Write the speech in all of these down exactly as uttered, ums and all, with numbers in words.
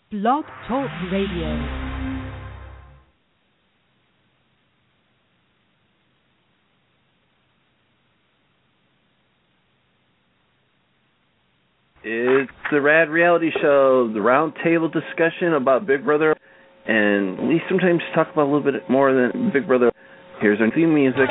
Blog Talk Radio. It's the Rad Reality Show, the round table discussion about Big Brother, and we sometimes talk about a little bit more than Big Brother. Here's our theme music.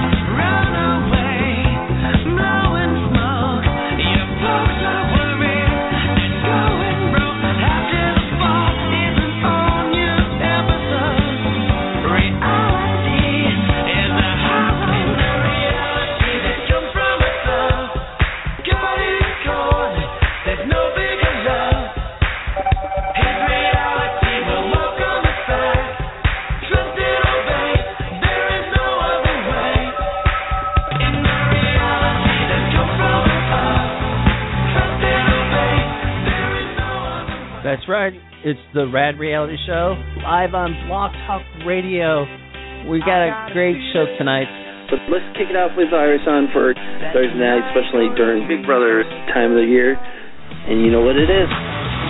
That's right. It's the Rad Reality Show, live on Blog Talk Radio. We got a great show tonight. But let's kick it off with Iris on for Thursday night, especially during Big Brother time of the year. And you know what it is.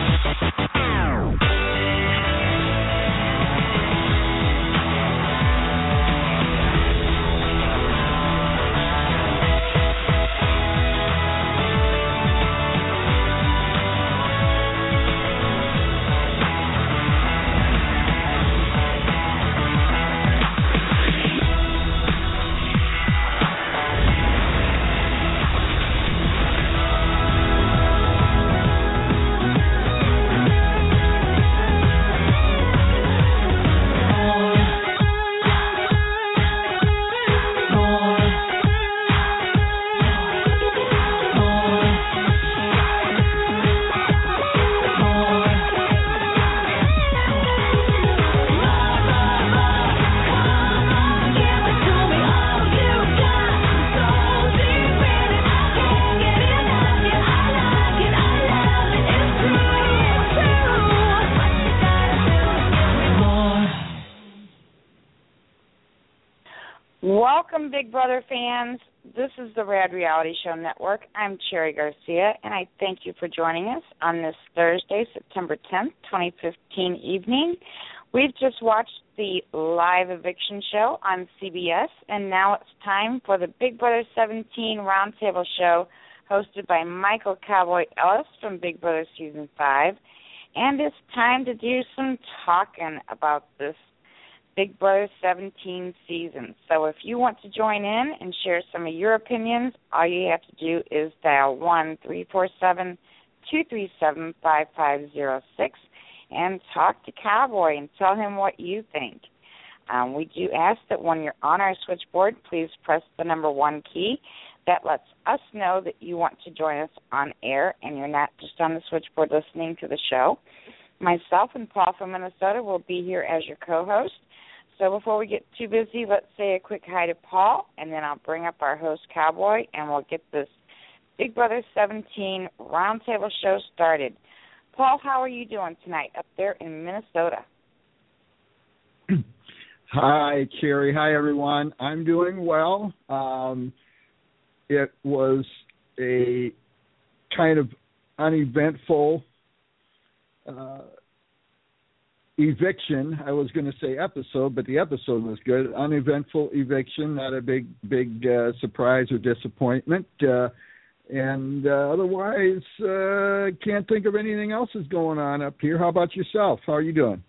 Welcome, Big Brother fans. This is the Rad Reality Show Network. I'm Cherry Garcia, and I thank you for joining us on this Thursday, September tenth, twenty fifteen evening. We've just watched the live eviction show on C B S, and now it's time for the Big Brother seventeen Roundtable Show hosted by Michael Cowboy Ellis from Big Brother Season five. And it's time to do some talking about this Big Brother seventeen season. So if you want to join in and share some of your opinions, all you have to do is dial one three four seven, two three seven, five five zero six and talk to Cowboy and tell him what you think. Um, we do ask that when you're on our switchboard, please press the number one key. That lets us know that you want to join us on air and you're not just on the switchboard listening to the show. Myself and Paul from Minnesota will be here as your co-host. So before we get too busy, let's say a quick hi to Paul, and then I'll bring up our host, Cowboy, and we'll get this Big Brother seventeen Roundtable show started. Paul, how are you doing tonight up there in Minnesota? Hi, Cherry. Hi, everyone. I'm doing well. Um, it was a kind of uneventful uh eviction. I was going to say episode, but the episode was good. Uneventful eviction, not a big, big uh, surprise or disappointment. Uh, and uh, otherwise, uh, can't think of anything else is going on up here. How about yourself? How are you doing?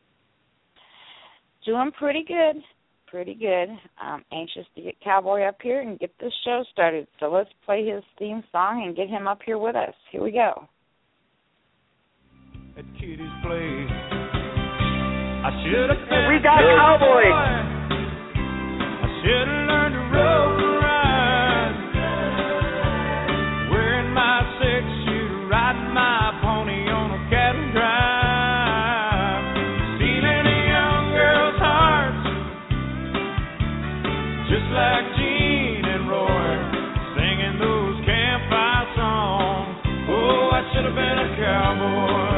Doing pretty good. Pretty good. I'm anxious to get Cowboy up here and get this show started. So let's play his theme song and get him up here with us. Here we go. At Kitty's place. I should have been we got Cowboy. I should have learned to rope and ride. Wearing my six shooter, riding my pony on a cattle drive. Stealing a young girl's hearts, just like Gene and Roy, singing those campfire songs. Oh, I should have been a cowboy.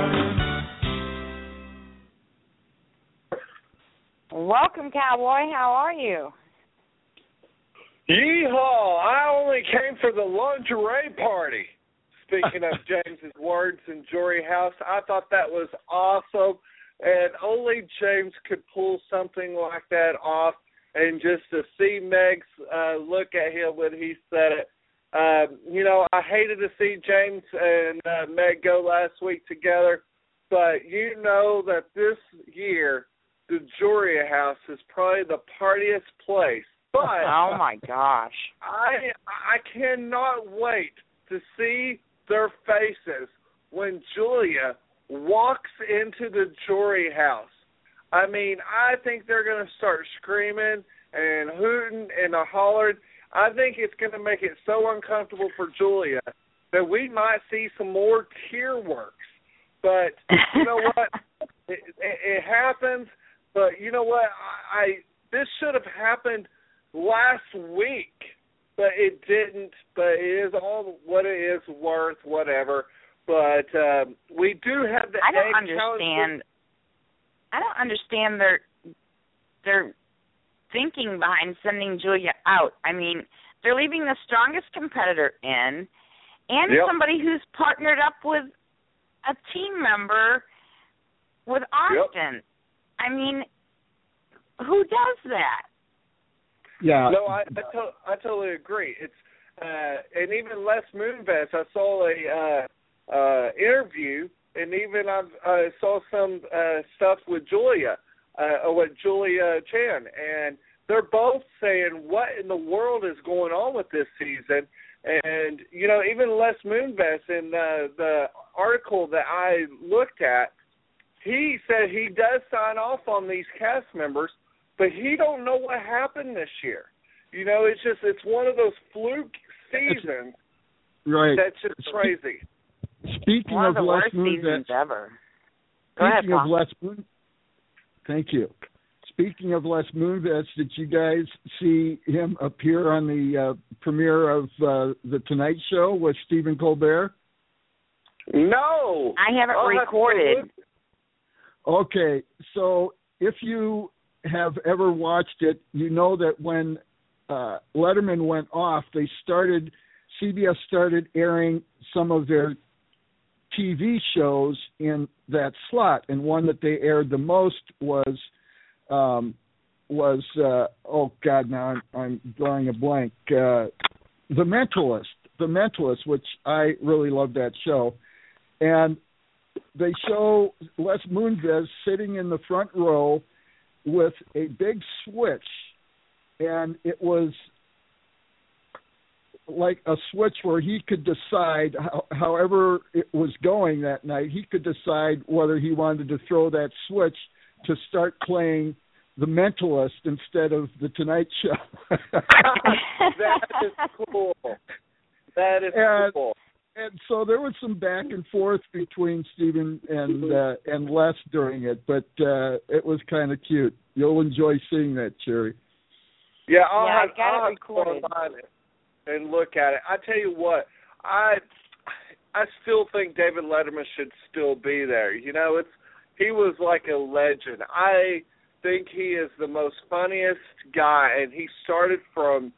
Welcome, Cowboy. How are you? Yeehaw! I only came for the lingerie party. speaking of James's words in Jury House, I thought that was awesome, and only James could pull something like that off. And just to see Meg's uh, look at him when he said it, um, you know, I hated to see James and uh, Meg go last week together, but you know that this year the Jury House is probably the partiest place. But oh my gosh, I I cannot wait to see their faces when Julia walks into the Jury House. I mean, I think they're going to start screaming and hooting and hollering. I think it's going to make it so uncomfortable for Julia that we might see some more tear works. But you know what? It, it, it happens. But you know what? I, I this should have happened last week, but it didn't. But it is all what it is worth, whatever. But um, we do have the. I don't understand. I don't understand their their thinking behind sending Julia out. I mean, they're leaving the strongest competitor in, and yep. somebody who's partnered up with a team member with Austin. Yep. I mean, who does that? Yeah. No, I I, to, I totally agree. It's uh, and even Les Moonves, I saw a uh, uh, interview. And even I uh, saw some uh, stuff with Julia, uh, with Julia Chen, and they're both saying, what in the world is going on with this season? And, you know, even Les Moonves in uh, the article that I looked at, he said he does sign off on these cast members, but he don't know what happened this year. You know, it's just, it's one of those fluke seasons right. that's just crazy. Speaking One of, of the Les worst Moonves, seasons ever. Go speaking ahead, of Les Moon, thank you. Speaking of Les Moonves, did you guys see him appear on the uh, premiere of uh, the Tonight Show with Stephen Colbert? No, I haven't I'll recorded. Have Okay, so if you have ever watched it, you know that when uh, Letterman went off, they started. C B S started airing some of their T V shows in that slot, and one that they aired the most was um, was uh, oh God, now I'm, I'm drawing a blank. Uh, The Mentalist, The Mentalist, which I really love that show, and they show Les Moonves sitting in the front row with a big switch, and it was like a switch where he could decide, how, however it was going that night, he could decide whether he wanted to throw that switch to start playing The Mentalist instead of The Tonight Show. That is cool. That is and, cool. And so there was some back and forth between Stephen and uh, and Les during it, but uh, it was kind of cute. You'll enjoy seeing that, Cherry. Yeah, I'll yeah, have, I got I'll it have recorded. to go online and look at it. I tell you what, I I still think David Letterman should still be there. You know, it's he was like a legend. I think he is the most funniest guy, and he started from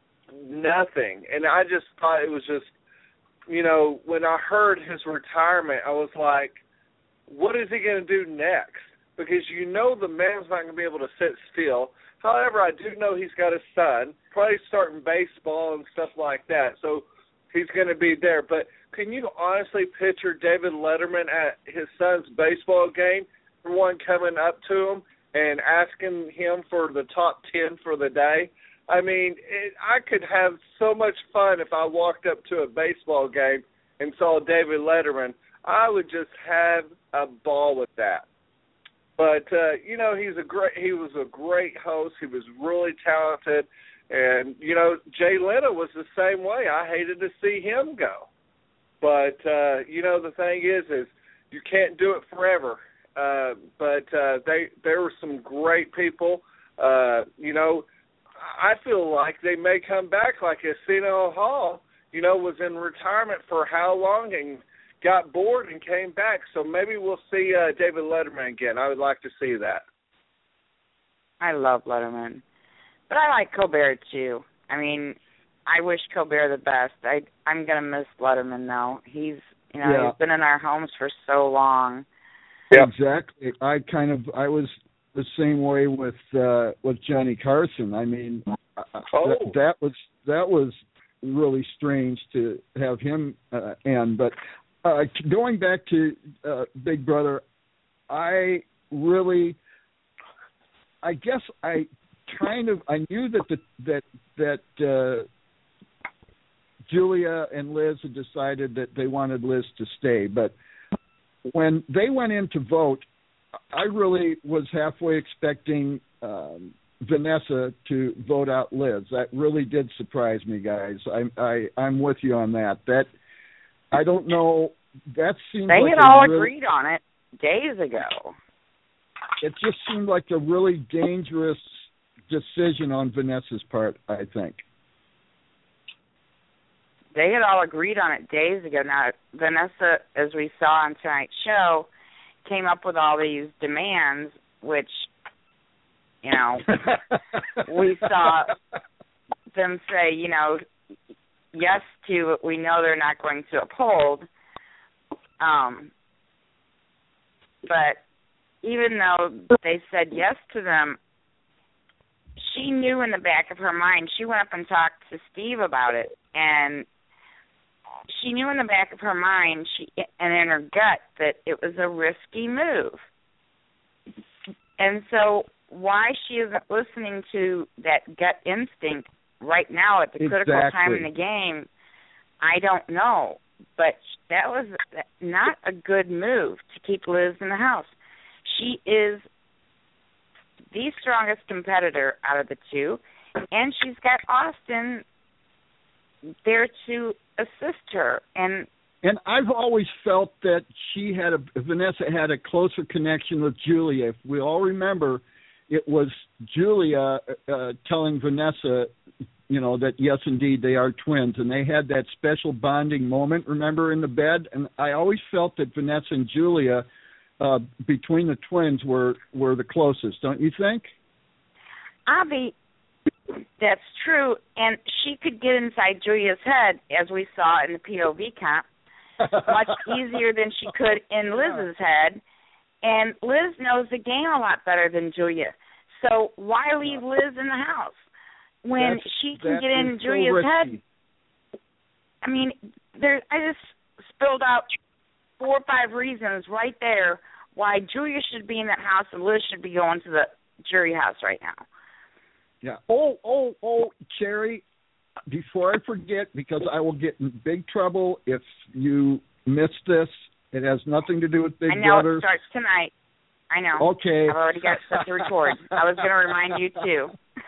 nothing. And I just thought it was just, you know, when I heard his retirement, I was like, what is he going to do next? Because you know the man's not going to be able to sit still. However, I do know he's got a son, probably starting baseball and stuff like that, so he's going to be there. But can you honestly picture David Letterman at his son's baseball game, everyone coming up to him and asking him for the top ten for the day? I mean, it, I could have so much fun if I walked up to a baseball game and saw David Letterman. I would just have a ball with that. But uh, you know, he's a great. He was a great host. He was really talented, and you know, Jay Leno was the same way. I hated to see him go, but uh, you know, the thing is, is you can't do it forever. Uh, but uh, they there were some great people. Uh, you know, I feel like they may come back, like Arsenio Hall. You know, was in retirement for how long and got bored and came back. So maybe we'll see uh, David Letterman again. I would like to see that. I love Letterman. But I like Colbert, too. I mean, I wish Colbert the best. I I'm gonna miss Letterman though. He's you know Yeah. he's been in our homes for so long. Yeah. Exactly. I kind of I was the same way with uh, with Johnny Carson. I mean, uh, Oh. that, that was that was really strange to have him uh, end. But uh, going back to uh, Big Brother, I really, I guess I kind of I knew that the, that that uh, Julia and Liz had decided that they wanted Liz to stay, but when they went in to vote, I really was halfway expecting um, Vanessa to vote out Liz. That really did surprise me, guys. I, I I'm with you on that. That I don't know. That seemed They like had a all really, agreed on it days ago. It just seemed like a really dangerous decision on Vanessa's part, I think. They had all agreed on it days ago. Now, Vanessa, as we saw on tonight's show, came up with all these demands, which, you know, we saw them say, you know, yes to what we know they're not going to uphold. Um, but even though they said yes to them, she knew in the back of her mind, she went up and talked to Steve about it, and she knew in the back of her mind she and in her gut that it was a risky move. And so why she isn't listening to that gut instinct right now at the critical Exactly. time in the game, I don't know. But that was not a good move to keep Liz in the house. She is the strongest competitor out of the two, and she's got Austin there to assist her. And and I've always felt that she had a Vanessa had a closer connection with Julia. If we all remember, it was Julia uh, telling Vanessa, you know, that yes, indeed, they are twins, and they had that special bonding moment. Remember, in the bed, and I always felt that Vanessa and Julia, uh, between the twins, were were the closest. Don't you think? Avi, that's true, and she could get inside Julia's head, as we saw in the P O V comp, much easier than she could in Liz's head. And Liz knows the game a lot better than Julia. So why leave Liz in the house when That's, she can that get in is so Julia's risky. head? I mean, there. I just spilled out four or five reasons right there why Julia should be in that house and Liz should be going to the jury house right now. Yeah. Oh, oh, oh, Cherry, before I forget, because I will get in big trouble if you miss this. It has nothing to do with Big I know Brother. it starts tonight. I know. Okay. I've already got stuff to record. I was going to remind you, too.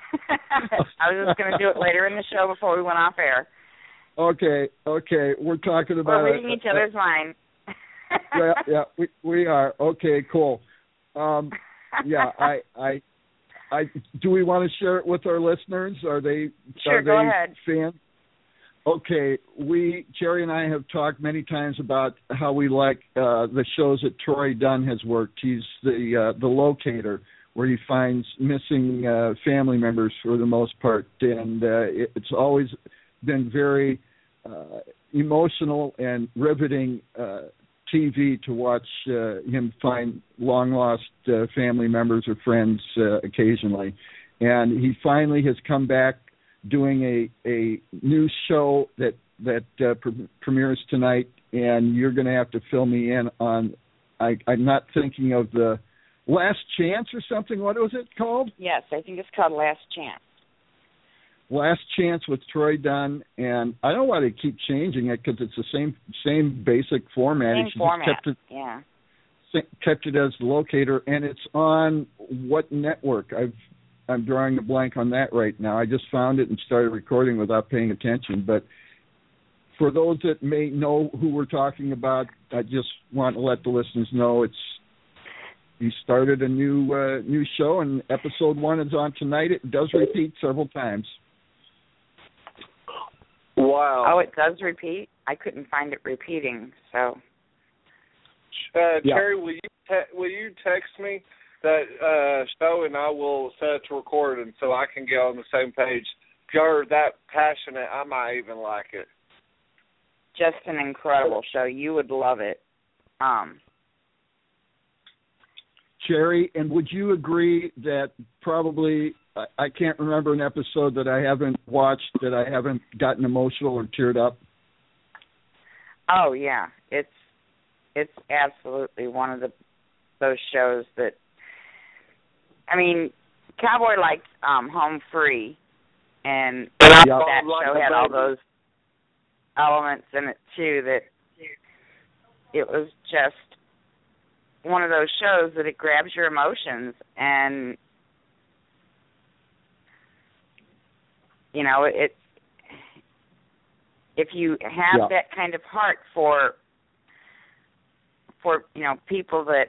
I was just going to do it later in the show before we went off air. Okay, okay. We're talking about... We're reading each other's mind. yeah, yeah, we we are. Okay, cool. Um, yeah, I, I, I. Do we want to share it with our listeners? Are they? Sure, are go they ahead. Fans? Okay, we Jerry and I have talked many times about how we like uh, the shows that Troy Dunn has worked. He's the uh, the locator, where he finds missing uh, family members for the most part, and uh, it, it's always been very uh, emotional and riveting uh, T V to watch uh, him find long lost uh, family members or friends uh, occasionally. And he finally has come back doing a, a new show that that uh, pre- premieres tonight, and you're going to have to fill me in on. I, I'm not thinking of the Last Chance or something. What was it called? Yes, I think it's called Last Chance. Last Chance with Troy Dunn, and I don't know why they keep changing it because it's the same same basic format. Same She format, just kept it, yeah. kept it as the locator, and it's on what network? I've I'm drawing a blank on that right now. I just found it and started recording without paying attention. But for those that may know who we're talking about, I just want to let the listeners know it's he started a new uh, new show, and episode one is on tonight. It does repeat several times. Wow. Oh, it does repeat? I couldn't find it repeating, so. Uh, Yeah. Terry, will you te- will you text me that uh, show, and I will set it to record, and so I can get on the same page. you're that passionate, I might even like it. Just an incredible show. You would love it. Um, Sherry, and would you agree that probably, I, I can't remember an episode that I haven't watched that I haven't gotten emotional or teared up? Oh, yeah. It's it's absolutely one of the those shows that, I mean, Cowboy liked um, Home Free, and Yep. that show had all those elements in it, too, that it was just one of those shows that it grabs your emotions, and, you know, it if you have yeah. that kind of heart for, for, you know, people that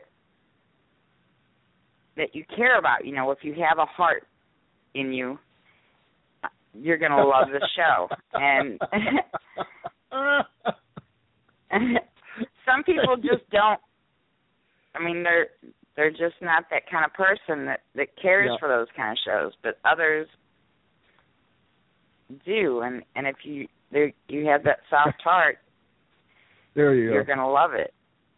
that you care about, you know, if you have a heart in you, you're going to love the show. And some people just don't, I mean, they're they're just not that kind of person that, that cares yeah. for those kind of shows, but others do. And, and if you you have that soft heart, there you you're go. going to love it.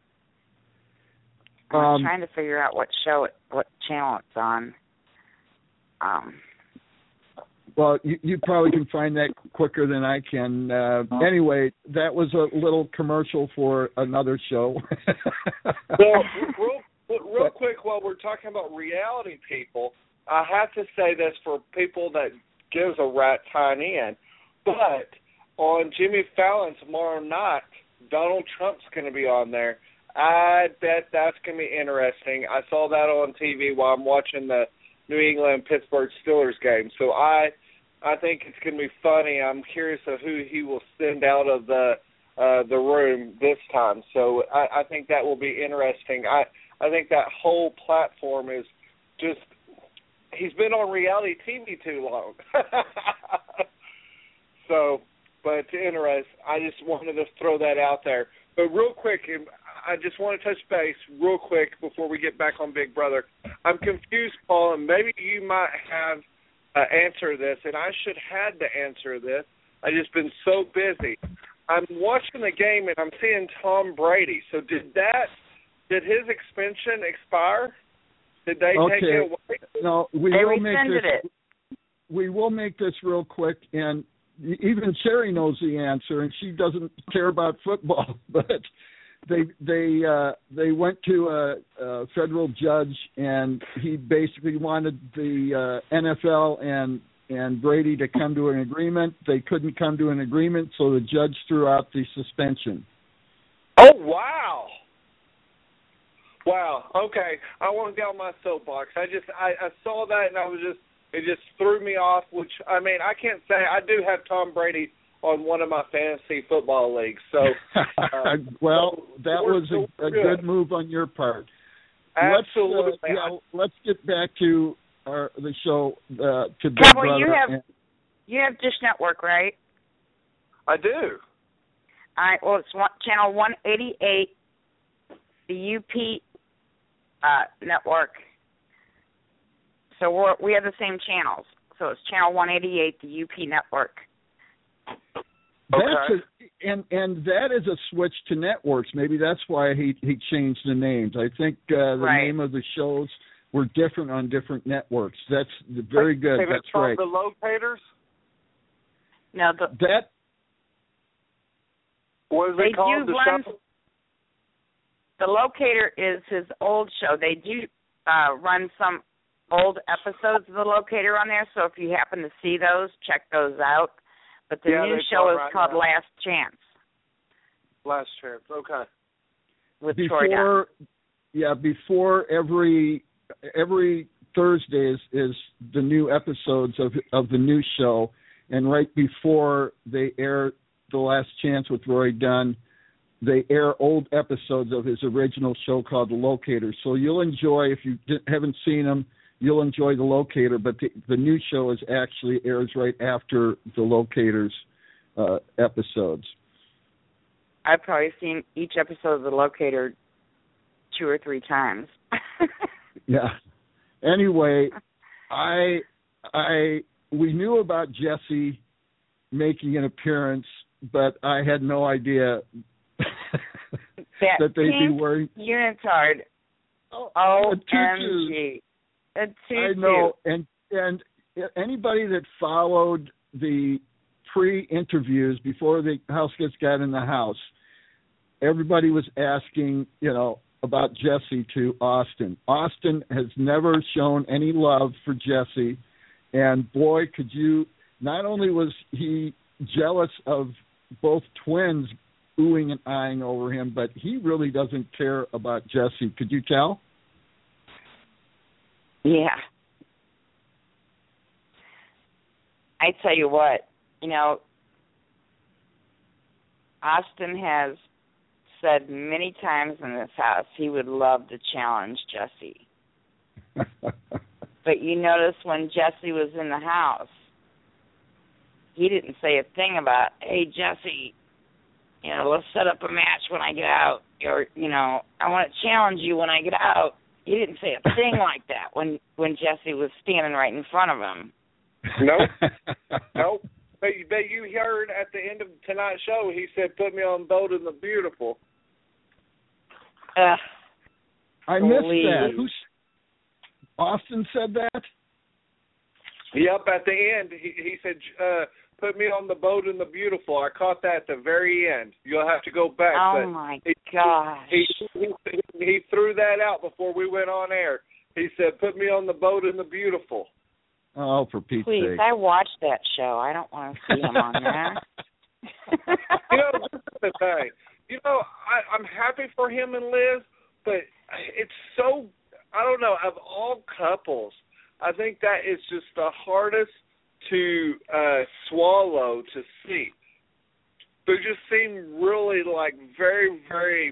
I'm Um, trying to figure out what show, it, what channel it's on. Um, Well, you, you probably can find that quicker than I can. Uh, anyway, that was a little commercial for another show. Well, real, real quick, while we're talking about reality people, I have to say this for people that gives a rat tiny in, but on Jimmy Fallon tomorrow night, Donald Trump's going to be on there. I bet that's going to be interesting. I saw that on T V while I'm watching the New England-Pittsburgh Steelers game. So I I think it's going to be funny. I'm curious of who he will send out of the uh, the room this time. So I, I think that will be interesting. I, I think that whole platform is just – he's been on reality T V too long. So, but interesting. I just wanted to throw that out there. But real quick, I just want to touch base real quick before we get back on Big Brother. I'm confused, Paul, and maybe you might have uh, answer this, and I should have to answer this. I've just been so busy. I'm watching the game, and I'm seeing Tom Brady. So did that, did his extension expire? Did they okay. take it away? No, we they will make rescinded this. it. We will make this real quick, and even Sherry knows the answer, and she doesn't care about football, but they they uh, they went to a, a federal judge, and he basically wanted the uh, N F L and and Brady to come to an agreement. They couldn't come to an agreement, so the judge threw out the suspension. Oh, wow. Wow. Okay. I won't get on my soapbox. I just I, I saw that, and I was just it just threw me off, which, I mean, I can't say. I do have Tom Brady on one of my fantasy football leagues. So, uh, well, that we're, was a, a good. good move on your part. Absolutely. Let's, uh, yeah, let's get back to our, the show. Uh, to Big Cowboy, Brother. you have you have Dish Network, right? I do. All right. Well, it's one, channel one eighty-eight, the U P uh, network. So we're, we have the same channels. So it's channel one eighty-eight, the U P network. That's Okay. a, and and that is a switch to networks. Maybe that's why he he changed the names. I think uh, the Right. name of the shows were different on different networks. That's very good. Hey, That's from right. The Locators? No, the, That What is they it called? do The run. show? The Locator is his old show. They do uh, run some old episodes of The Locator on there, so if you happen to see those, check those out. But the Yeah, new they show come is right called now. Last Chance Last Chance. Okay. with Troy Dunn. before yeah before every every Thursday is, is the new episodes of of the new show, and right before they air The Last Chance with Roy Dunn, they air old episodes of his original show called The Locator. So you'll enjoy, if you di- haven't seen them, you'll enjoy The Locator, but the, the new show is actually airs right after The Locator's uh, episodes. I've probably seen each episode of The Locator two or three times. Yeah. Anyway, I I we knew about Jesse making an appearance, but I had no idea that, that they'd be wearing unitard. Oh, O a M tutu. G. A tutu. I know, and and anybody that followed the pre-interviews before the House Gets got in the house, everybody was asking, you know, about Jesse to Austin. Austin has never shown any love for Jesse, and boy, could you, not only was he jealous of both twins oohing and eyeing over him, but he really doesn't care about Jesse. Could you tell? Yeah. I tell you what, you know, Austin has said many times in this house he would love to challenge Jesse. But you notice when Jesse was in the house, he didn't say a thing about, hey, Jesse, you know, let's set up a match when I get out. Or, you know, I want to challenge you when I get out. He didn't say a thing like that when, when Jesse was standing right in front of him. Nope. Nope. But, but you heard at the end of tonight's show, he said, put me on Bold and the Beautiful. Uh, I missed that. Who's, Austin said that? Yep, at the end, he, he said, uh, put me on the Bold and the Beautiful. I caught that at the very end. You'll have to go back. Oh, but my he, gosh. He, he, he threw that out before we went on air. He said, put me on the Bold and the Beautiful. Oh, for Pete's Please, sake. I watched that show. I don't want to see him on there. You know, this is the thing. You know, I, I'm happy for him and Liz, but it's so, I don't know, of all couples, I think that is just the hardest to uh, swallow, to see. They just seem really like very, very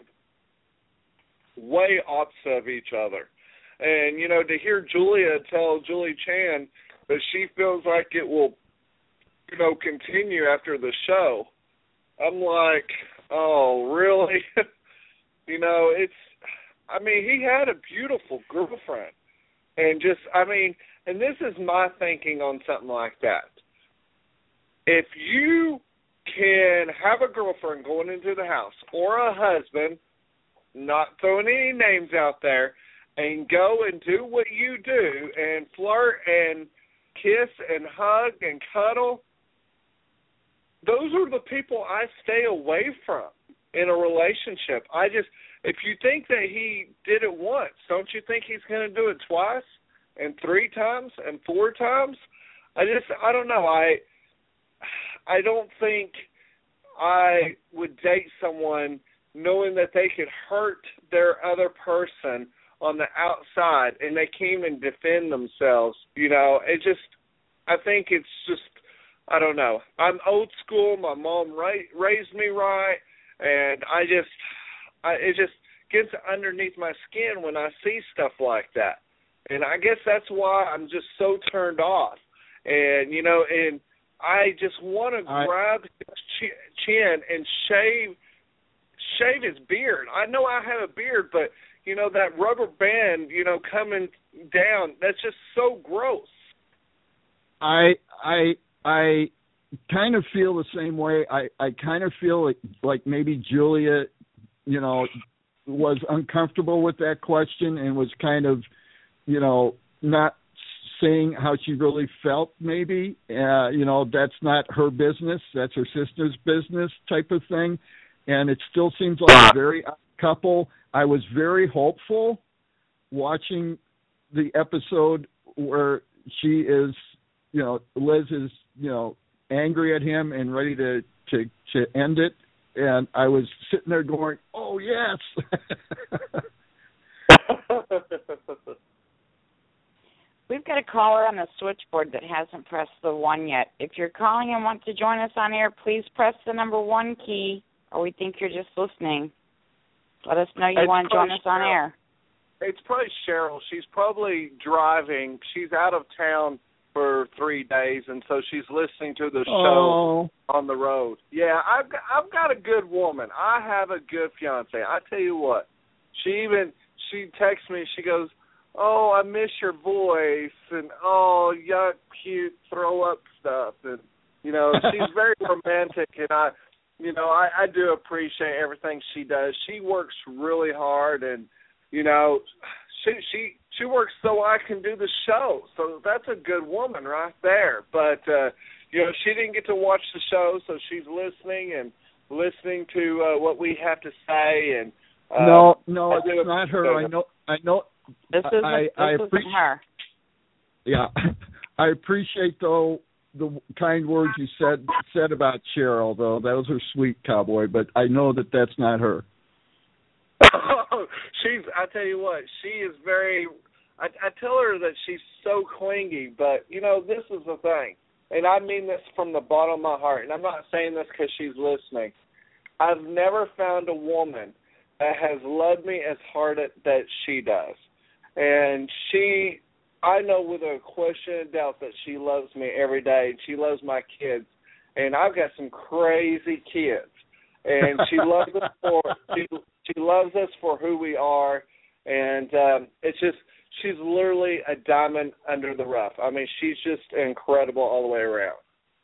way opposite of each other. And, you know, to hear Julia tell Julie Chan that she feels like it will, you know, continue after the show, I'm like, oh, really? You know, it's, I mean, he had a beautiful girlfriend. And just, I mean, and this is my thinking on something like that. If you can have a girlfriend going into the house or a husband, not throwing any names out there, and go and do what you do and flirt and kiss and hug and cuddle, those are the people I stay away from in a relationship. I just, if you think that he did it once, don't you think he's going to do it twice and three times and four times? I just, I don't know. I, I don't think I would date someone knowing that they could hurt their other person on the outside, and they came and defend themselves. You know, it just, I think it's just, I don't know. I'm old school. My mom ra- raised me right, and I just, I, it just gets underneath my skin when I see stuff like that. And I guess that's why I'm just so turned off. And, you know, and I just want to I, grab his chin and shave, shave his beard. I know I have a beard, but you know, that rubber band, you know, coming down, that's just so gross. I I I kind of feel the same way. I, I kind of feel like, like maybe Julia, you know, was uncomfortable with that question and was kind of, you know, not saying how she really felt maybe. Uh, you know, that's not her business. That's her sister's business type of thing. And it still seems like a very odd couple. I was very hopeful watching the episode where she is, you know, Liz is, you know, angry at him and ready to, to, to end it. And I was sitting there going, oh, yes. We've got a caller on the switchboard that hasn't pressed the one yet. If you're calling and want to join us on air, please press the number one key, or we think you're just listening. Let us know you it's want to join us on Cheryl. air. It's probably Cheryl. She's probably driving. She's out of town for three days, and so she's listening to the show Oh. on the road. Yeah, I've got, I've got a good woman. I have a good fiance. I tell you what, she even she texts me. She goes, oh, I miss your voice, and oh, yuck, cute, throw up stuff, and you know, she's very romantic, and I, you know, I, I do appreciate everything she does. She works really hard, and you know, she she she works so I can do the show. So that's a good woman right there. But uh, you know, she didn't get to watch the show, so she's listening and listening to uh, what we have to say. And uh, no, no, it's not her. I know, I know. This isn't, I, this I isn't appreciate, her. Yeah, I appreciate though the kind words you said said about Cheryl. Though those are sweet, Cowboy. But I know that that's not her. she's. I tell you what, she is very. I, I tell her that she's so clingy, but you know, this is the thing, and I mean this from the bottom of my heart. And I'm not saying this because she's listening. I've never found a woman that has loved me as hard as, that she does, and she. I know with a question of doubt that she loves me every day, and she loves my kids, and I've got some crazy kids, and she loves us for she, she loves us for who we are, and um, it's just she's literally a diamond under the rough. I mean, she's just incredible all the way around.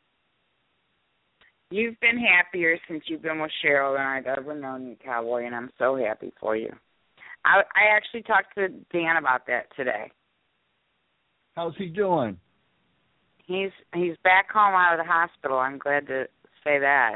You've been happier since you've been with Cheryl than I've ever known you, Cowboy, and I'm so happy for you. I, I actually talked to Dan about that today. How's he doing? He's he's back home out of the hospital. I'm glad to say that.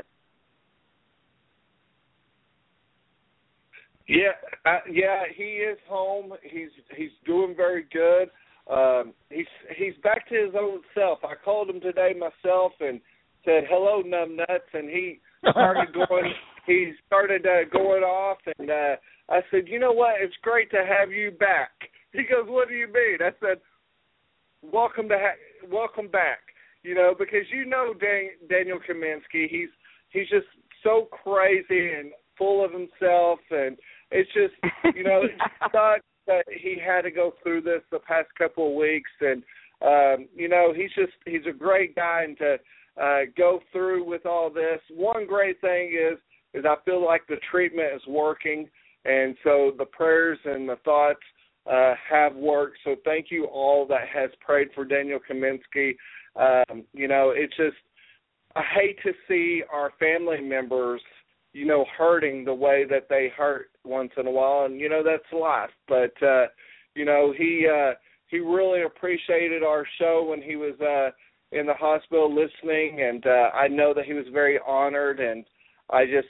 Yeah, uh, yeah, he is home. He's he's doing very good. Um, he's he's back to his old self. I called him today myself and said hello, numbnuts, and he started going. He started uh, going off, and uh, I said, you know what? It's great to have you back. He goes, what do you mean? I said, welcome to ha- welcome back. You know, because you know Dan- Daniel Kaminsky. He's he's just so crazy and full of himself, and it's just, you know, it sucks that he had to go through this the past couple of weeks, and um, you know, he's just he's a great guy, and to uh, go through with all this. One great thing is is I feel like the treatment is working, and so the prayers and the thoughts uh, have worked. So thank you all that has prayed for Daniel Kaminsky. Um, you know, it's just I hate to see our family members, you know, hurting the way that they hurt once in a while, and you know that's life. But uh, you know, he uh, he really appreciated our show when he was uh, in the hospital listening, and uh, I know that he was very honored, and I just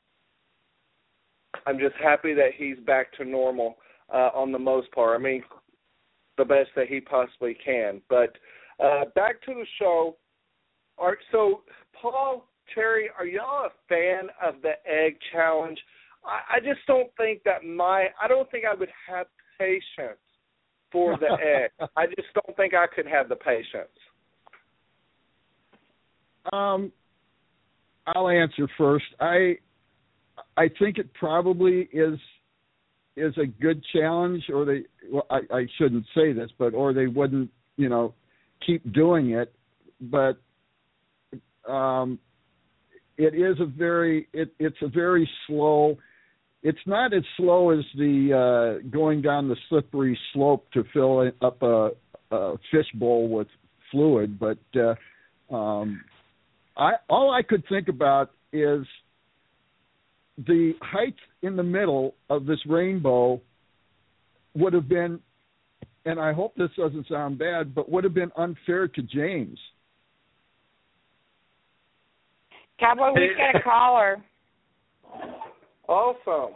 I'm just happy that he's back to normal uh, on the most part. I mean, the best that he possibly can. But uh, back to the show. All right, so Paul, Terry, are y'all a fan of the egg challenge? I, I just don't think that my I don't think I would have patience for the egg. I just don't think I could have the patience. Um, I'll answer first. I I think it probably is is a good challenge, or they well, I, I shouldn't say this, but or they wouldn't, you know, keep doing it. But um, it is a very it, it's a very slow. It's not as slow as the uh, going down the slippery slope to fill up a, a fish bowl with fluid, but uh, um, I all I could think about is the height in the middle of this rainbow would have been, and I hope this doesn't sound bad, but would have been unfair to James. Cowboy, we've got a caller. Awesome.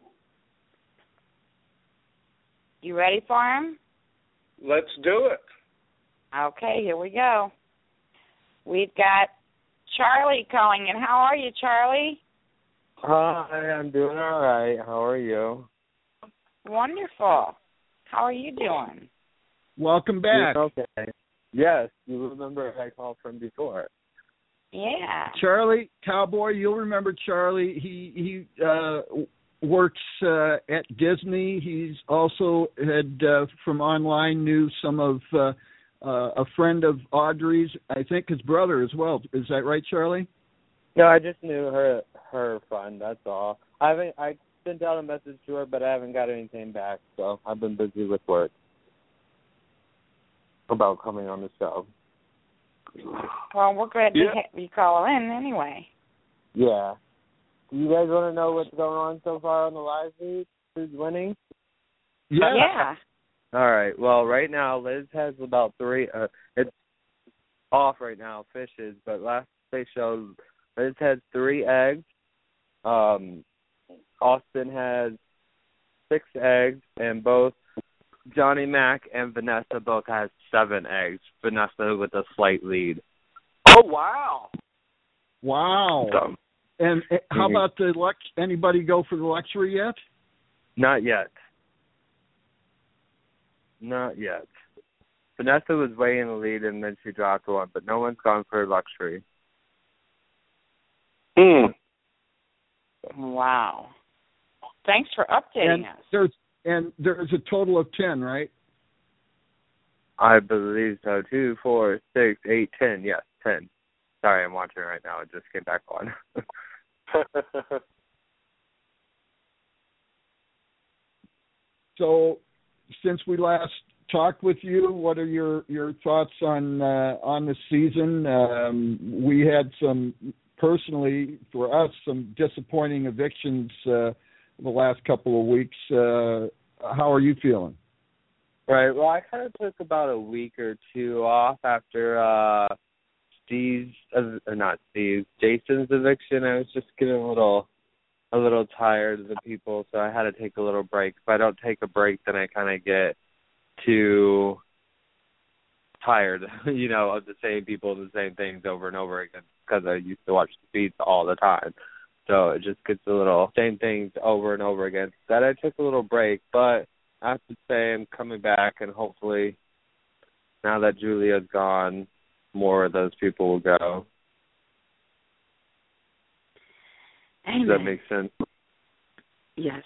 You ready for him? Let's do it. Okay, here we go. We've got Charlie calling in. How are you, Charlie? Hi, I'm doing all right. How are you? Wonderful. How are you doing? Welcome back. Doing okay. Yes, you remember I called from before. Yeah. Charlie, Cowboy, you'll remember Charlie. He he uh, works uh, at Disney. He's also had uh, from online knew some of uh, uh, a friend of Audrey's. I think his brother as well. Is that right, Charlie? No, I just knew her her friend. That's all. I haven't. I sent out a message to her, but I haven't got anything back. So I've been busy with work. about coming on the show. Well, we're glad Yeah. you, ha- you call in anyway. Yeah. Do you guys want to know what's going on so far on the live feed? Who's winning? Yeah. Yeah. All right. Well, right now Liz has about three. Uh, it's off right now, fishes. But last they showed, Liz has three eggs. Um, Austin has six eggs, and both Johnny Mac and Vanessa both has seven eggs. Vanessa with a slight lead. Oh, wow. Wow. So, And uh, how Mhm. about the lux? Anybody go for the luxury yet? not yet. Not yet. Vanessa was way in the lead, and then she dropped one, but no one's gone for luxury. Hmm. Wow. Thanks for updating And us. there's and there's a total of ten, right? I believe so. Two, four, six, eight, ten. Yes, ten. Sorry, I'm watching right now. It just came back on. So, since we last talked with you, what are your, your thoughts on uh, on the season? Um, we had some, personally, for us, some disappointing evictions uh, the last couple of weeks. Uh, how are you feeling? Right. Well, I kind of took about a week or two off after uh, Steve's, uh, not Steve's, Jason's eviction. I was just getting a little, a little tired of the people, so I had to take a little break. If I don't take a break, then I kind of get too tired, you know, of the same people and the same things over and over again because I used to watch the feeds all the time. So it just gets a little same things over and over again. That I took a little break, but I have to say I'm coming back, and hopefully now that Julia's gone, more of those people will go. Amen. Does that make sense? Yes.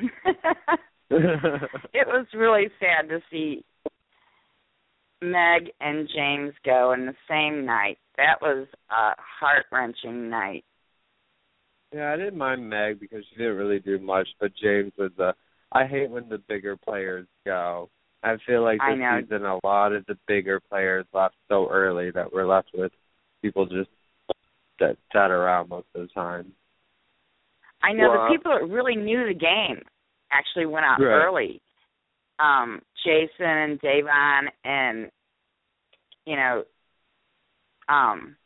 It was really sad to see Meg and James go in the same night. That was a heart-wrenching night. Yeah, I didn't mind Meg because she didn't really do much, but James was a... I hate when the bigger players go. I feel like I this know. season a lot of the bigger players left so early that we're left with people just that sat around most of the time. I know Wow. the people that really knew the game actually went out Right. early. Um, Jason and Davon and, you know, um,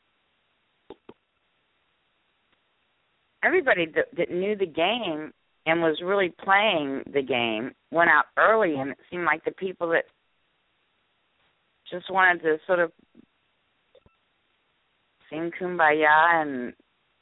everybody that, that knew the game and was really playing the game went out early, and it seemed like the people that just wanted to sort of sing Kumbaya and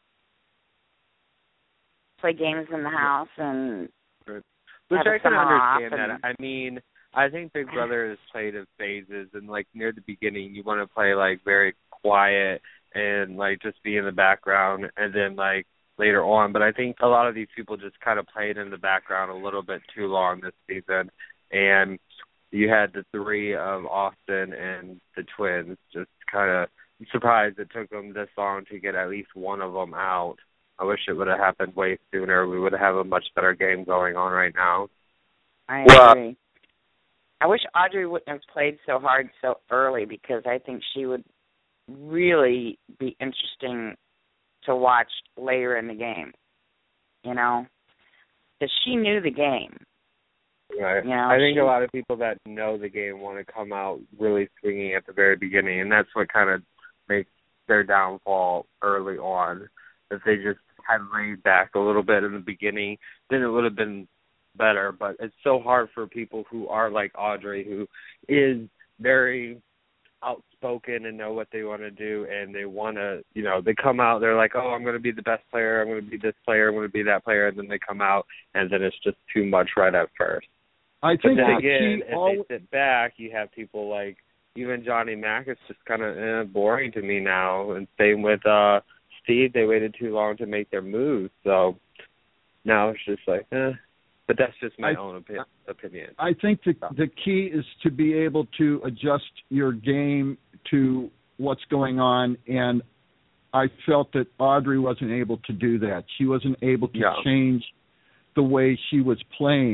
play games in the house and Which have a I can summer off understand and- that. I mean, I think Big Brother is played in phases, and like near the beginning, you want to play like very quiet and like just be in the background, and then like later on. But I think a lot of these people just kind of played in the background a little bit too long this season, and you had the three of Austin and the twins. Just kind of surprised it took them this long to get at least one of them out. I wish it would have happened way sooner. We would have a much better game going on right now. I Well, agree. I wish Audrey wouldn't have played so hard so early, because I think she would really be interesting to watch later in the game, you know, because she knew the game. Right. You know, I think she- a lot of people that know the game want to come out really swinging at the very beginning, and that's what kind of makes their downfall early on. If they just had laid back a little bit in the beginning, then it would have been better. But it's so hard for people who are like Audrey, who is very outspoken and know what they want to do, and they want to, you know, they come out, they're like, oh, I'm going to be the best player, I'm going to be this player, I'm going to be that player, and then they come out, and then it's just too much right at first. I But think then the again, key if al- they sit back, you have people like even Johnny Mac is just kind of eh, boring to me now. And same with uh, Steve. They waited too long to make their moves. So now it's just like, eh. But that's just my I- own opi- opinion. I think the the key is to be able to adjust your game to what's going on, and I felt that Audrey wasn't able to do that. She wasn't able to Yeah. change the way she was playing,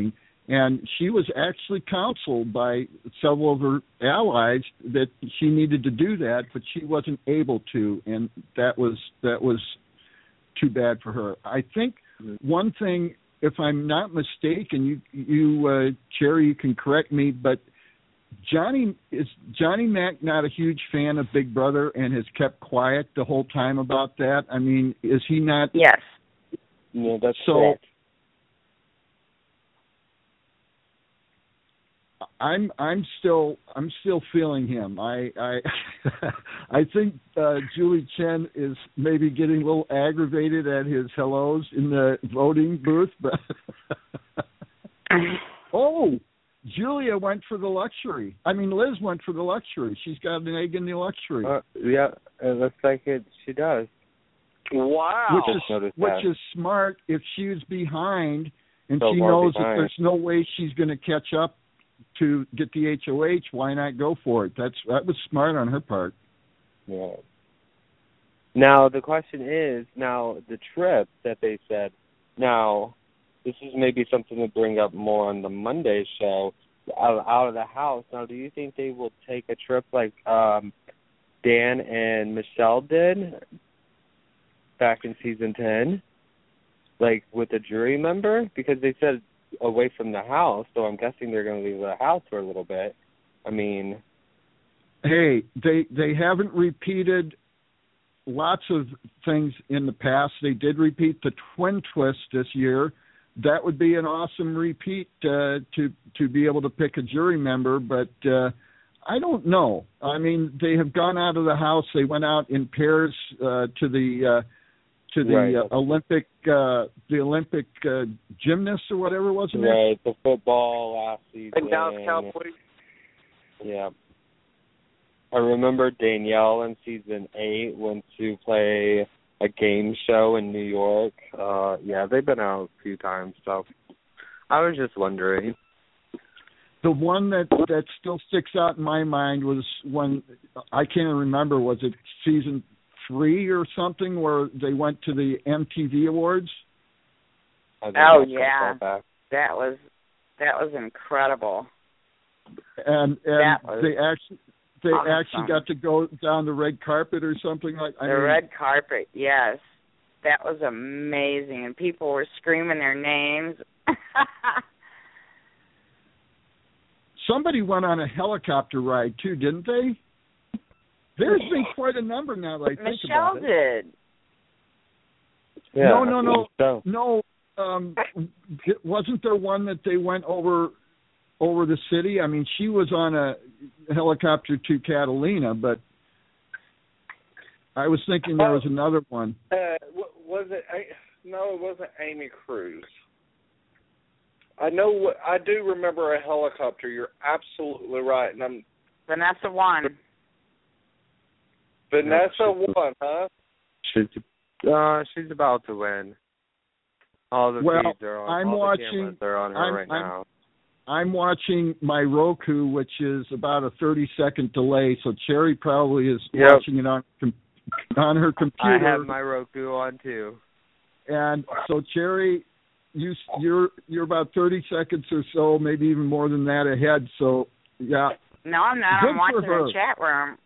And she was actually counseled by several of her allies that she needed to do that, but she wasn't able to, and that was that was too bad for her. I think one thing, if I'm not mistaken, you you uh, Cherry, you can correct me, but Johnny is Johnny Mac not a huge fan of Big Brother and has kept quiet the whole time about that? I mean, is he not? Yes. No, that's so. correct. I'm I'm still I'm still feeling him. I I I think uh, Julie Chen is maybe getting a little aggravated at his hellos in the voting booth, but oh, Julia went for the luxury. I mean, Liz went for the luxury. She's got an egg in the luxury. Uh, yeah, it looks like it. She does. Wow. Which is which is smart if she was behind and So she far knows behind. that there's no way she's going to catch up to get the H O H. Why not go for it? That's that was smart on her part. Yeah. Now the question is, now the trip that they said. Now, this is maybe something to bring up more on the Monday show. Out, out of the house. Now, do you think they will take a trip like um, Dan and Michelle did back in season ten, like with a jury member? Because they said away from the house, so I'm guessing they're going to leave the house for a little bit. I mean, hey, they they haven't repeated lots of things in the past. They did repeat the twin twist this year. That would be an awesome repeat uh, to to be able to pick a jury member, but uh, I don't know. I mean, they have gone out of the house. They went out in pairs uh, to the. Uh, to the right. uh, Olympic, uh, the Olympic uh, gymnast or whatever, wasn't it? Right, the football last season. And now Cowboys. Yeah. I remember Danielle in season eight went to play a game show in New York. Uh, yeah, they've been out a few times, so I was just wondering. The one that, that still sticks out in my mind was when, I can't remember, was it season three or something where they went to the M T V Awards? Oh yeah, that was that was incredible. And and that was they actually they awesome. actually got to go down the red carpet or something like. I the mean, red carpet. Yes, that was amazing, and people were screaming their names. Somebody went on a helicopter ride too, didn't they? There's been quite a number now that I think Michelle about it. did. Yeah, no, no, no, so. no. Um, wasn't there one that they went over over the city? I mean, she was on a helicopter to Catalina, but I was thinking there was another one. Uh, was it? No, it wasn't Amy Cruz. I know. I do remember a helicopter. You're absolutely right, and I'm Vanessa won. Vanessa won, huh? She's uh, she's about to win. All the well, feeds are on. I'm all watching. The cameras are on her I'm, right I'm, now. I'm watching my Roku, which is about a thirty second delay. So Cherry probably is yep. watching it on on her computer. I have my Roku on too. And so Cherry, you you're you're about thirty seconds or so, maybe even more than that ahead. So yeah. No, I'm not. Good I'm watching for her. the chat room.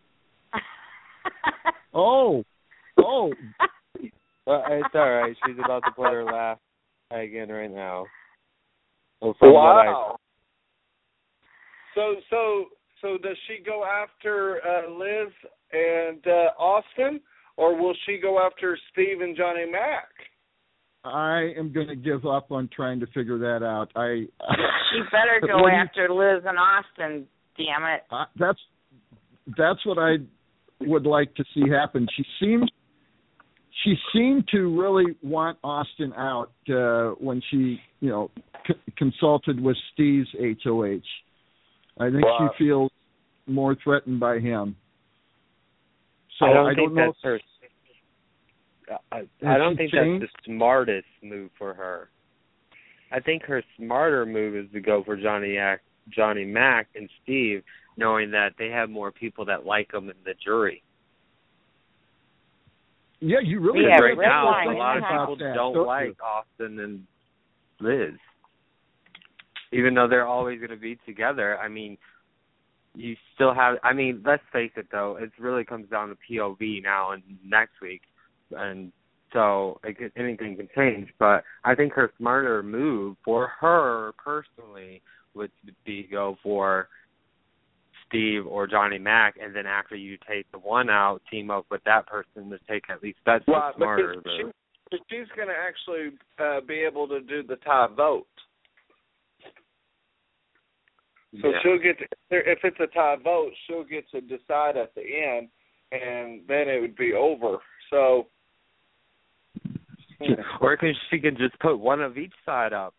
oh, oh. Well, it's all right. She's about to put her last tag in right now. Well, wow. So, so, so does she go after uh, Liz and uh, Austin, or will she go after Steve and Johnny Mac? I am going to give up on trying to figure that out. I. She better go after you, Liz and Austin. Damn it. Uh, that's that's what I would like to see happen. She seemed she seemed to really want Austin out uh, when she, you know, c- consulted with Steve's H O H. I think wow. she feels more threatened by him. So I don't I think don't know that's her. I, I don't think changed? that's the smartest move for her. I think her smarter move is to go for Johnny Mac, Johnny Mac and Steve, knowing that they have more people that like them in the jury. Yeah, you really. Yeah, right now, a line. lot of about people that, don't don't like you? Austin and Liz. even though they're always going to be together, I mean, you still have, I mean, let's face it, though, it really comes down to P O V now and next week, and so it could, anything can change, but I think her smarter move for her personally would be go for Steve or Johnny Mac, and then after you take the one out, team up with that person to take at least, that's right, the smarter because move. she, she's going to actually uh, be able to do the tie vote. So yeah. she'll get to, if it's a tie vote, she'll get to decide at the end, and then it would be over. So, or can she can just put one of each side up.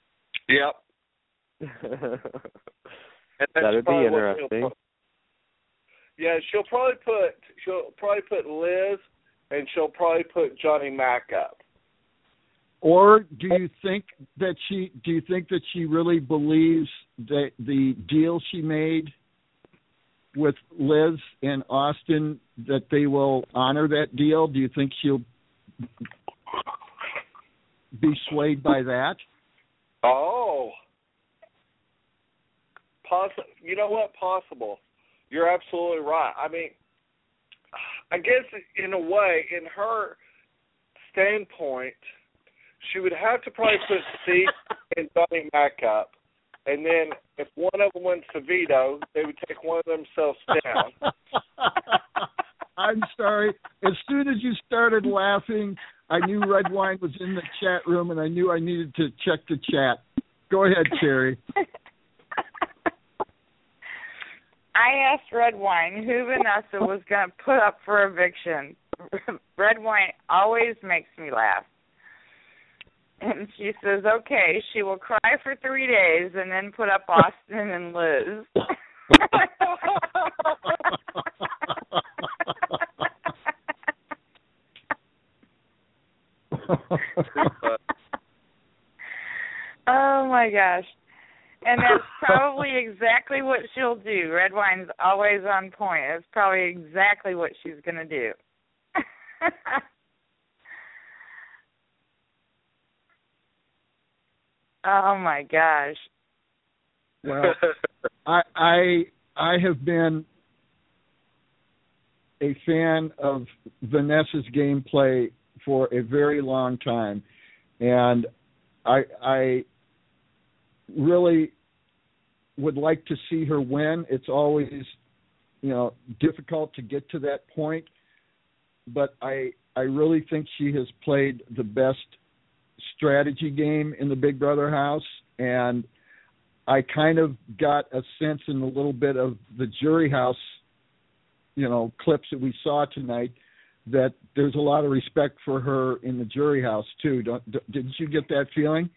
Yep. That'd be interesting. Yeah, she'll probably put she'll probably put Liz, and she'll probably put Johnny Mac up. Or do you think that she do you think that she really believes that the deal she made with Liz and Austin, that they will honor that deal? Do you think she'll be swayed by that? Oh, possible. You know what? Possible. You're absolutely right. I mean, I guess in a way, in her standpoint, she would have to probably put Steve and Johnny Mac up, and then if one of them went to veto, they would take one of themselves down. I'm sorry. As soon as you started laughing, I knew Red Wine was in the chat room, and I knew I needed to check the chat. Go ahead, Cherry. I asked Red Wine who Vanessa was going to put up for eviction. Red Wine always makes me laugh. And she says, okay, she will cry for three days and then put up Austin and Liz. Oh, my gosh. And that's probably exactly what she'll do. Red Wine's always on point. That's probably exactly what she's going to do. Oh, my gosh. Well, I, I I have been a fan of Vanessa's gameplay for a very long time, and I I really would like to see her win. It's always, you know, difficult to get to that point, but I I really think she has played the best strategy game in the Big Brother house, and I kind of got a sense in a little bit of the jury house, you know, clips that we saw tonight, that there's a lot of respect for her in the jury house too. Don't, didn't you get that feeling?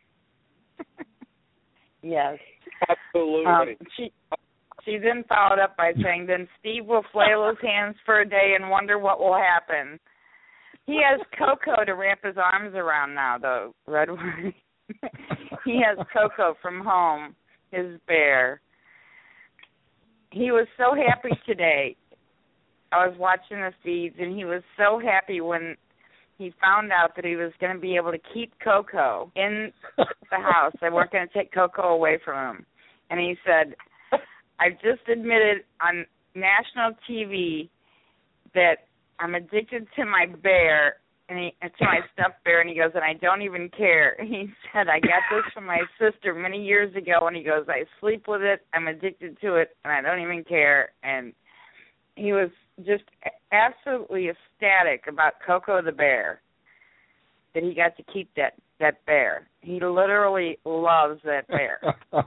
Yes. Absolutely. Um, she she then followed up by saying, then Steve will flail his hands for a day and wonder what will happen. He has Coco to wrap his arms around now, though, Red Wine. He has Coco from home, his bear. He was so happy today. I was watching the feeds, and he was so happy when he found out that he was going to be able to keep Coco in the house. They weren't going to take Coco away from him. And he said, I just admitted on national T V that I'm addicted to my bear, and he, to my stuffed bear, and he goes, and I don't even care. He said, I got this from my sister many years ago, and he goes, I sleep with it, I'm addicted to it, and I don't even care. And he was just absolutely ecstatic about Coco the bear, that he got to keep that, that bear. He literally loves that bear.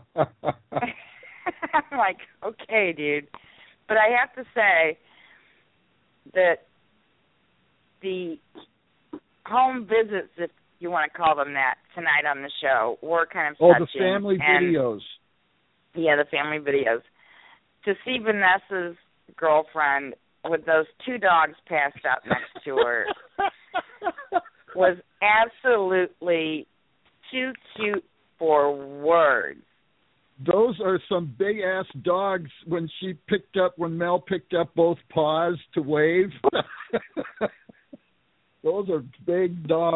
I'm like, okay, dude. But I have to say that the home visits, if you want to call them that, tonight on the show were kind of oh, touching. the family and, videos. Yeah, the family videos. To see Vanessa's girlfriend with those two dogs passed out next to her was absolutely too cute for words. Those are some big-ass dogs when she picked up, when Mel picked up both paws to wave. Those are big dogs. Oh, my gosh, it was adorable.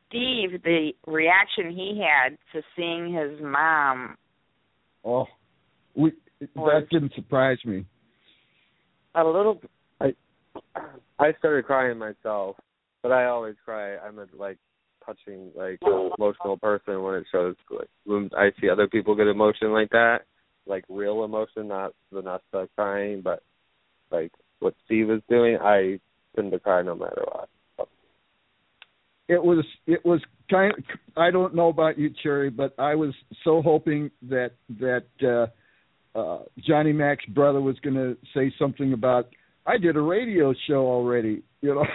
Steve, the reaction he had to seeing his mom. Oh, we that didn't surprise me. A little. I I started crying myself, but I always cry. I'm a like touching, like emotional person when it shows. Like when I see other people get emotion like that, like real emotion, not the not stuff crying, but like what Steve was doing, I tend to cry no matter what. It was it was kind of, I don't know about you, Cherry, but I was so hoping that that uh, uh, Johnny Mac's brother was going to say something about, I did a radio show already, you know,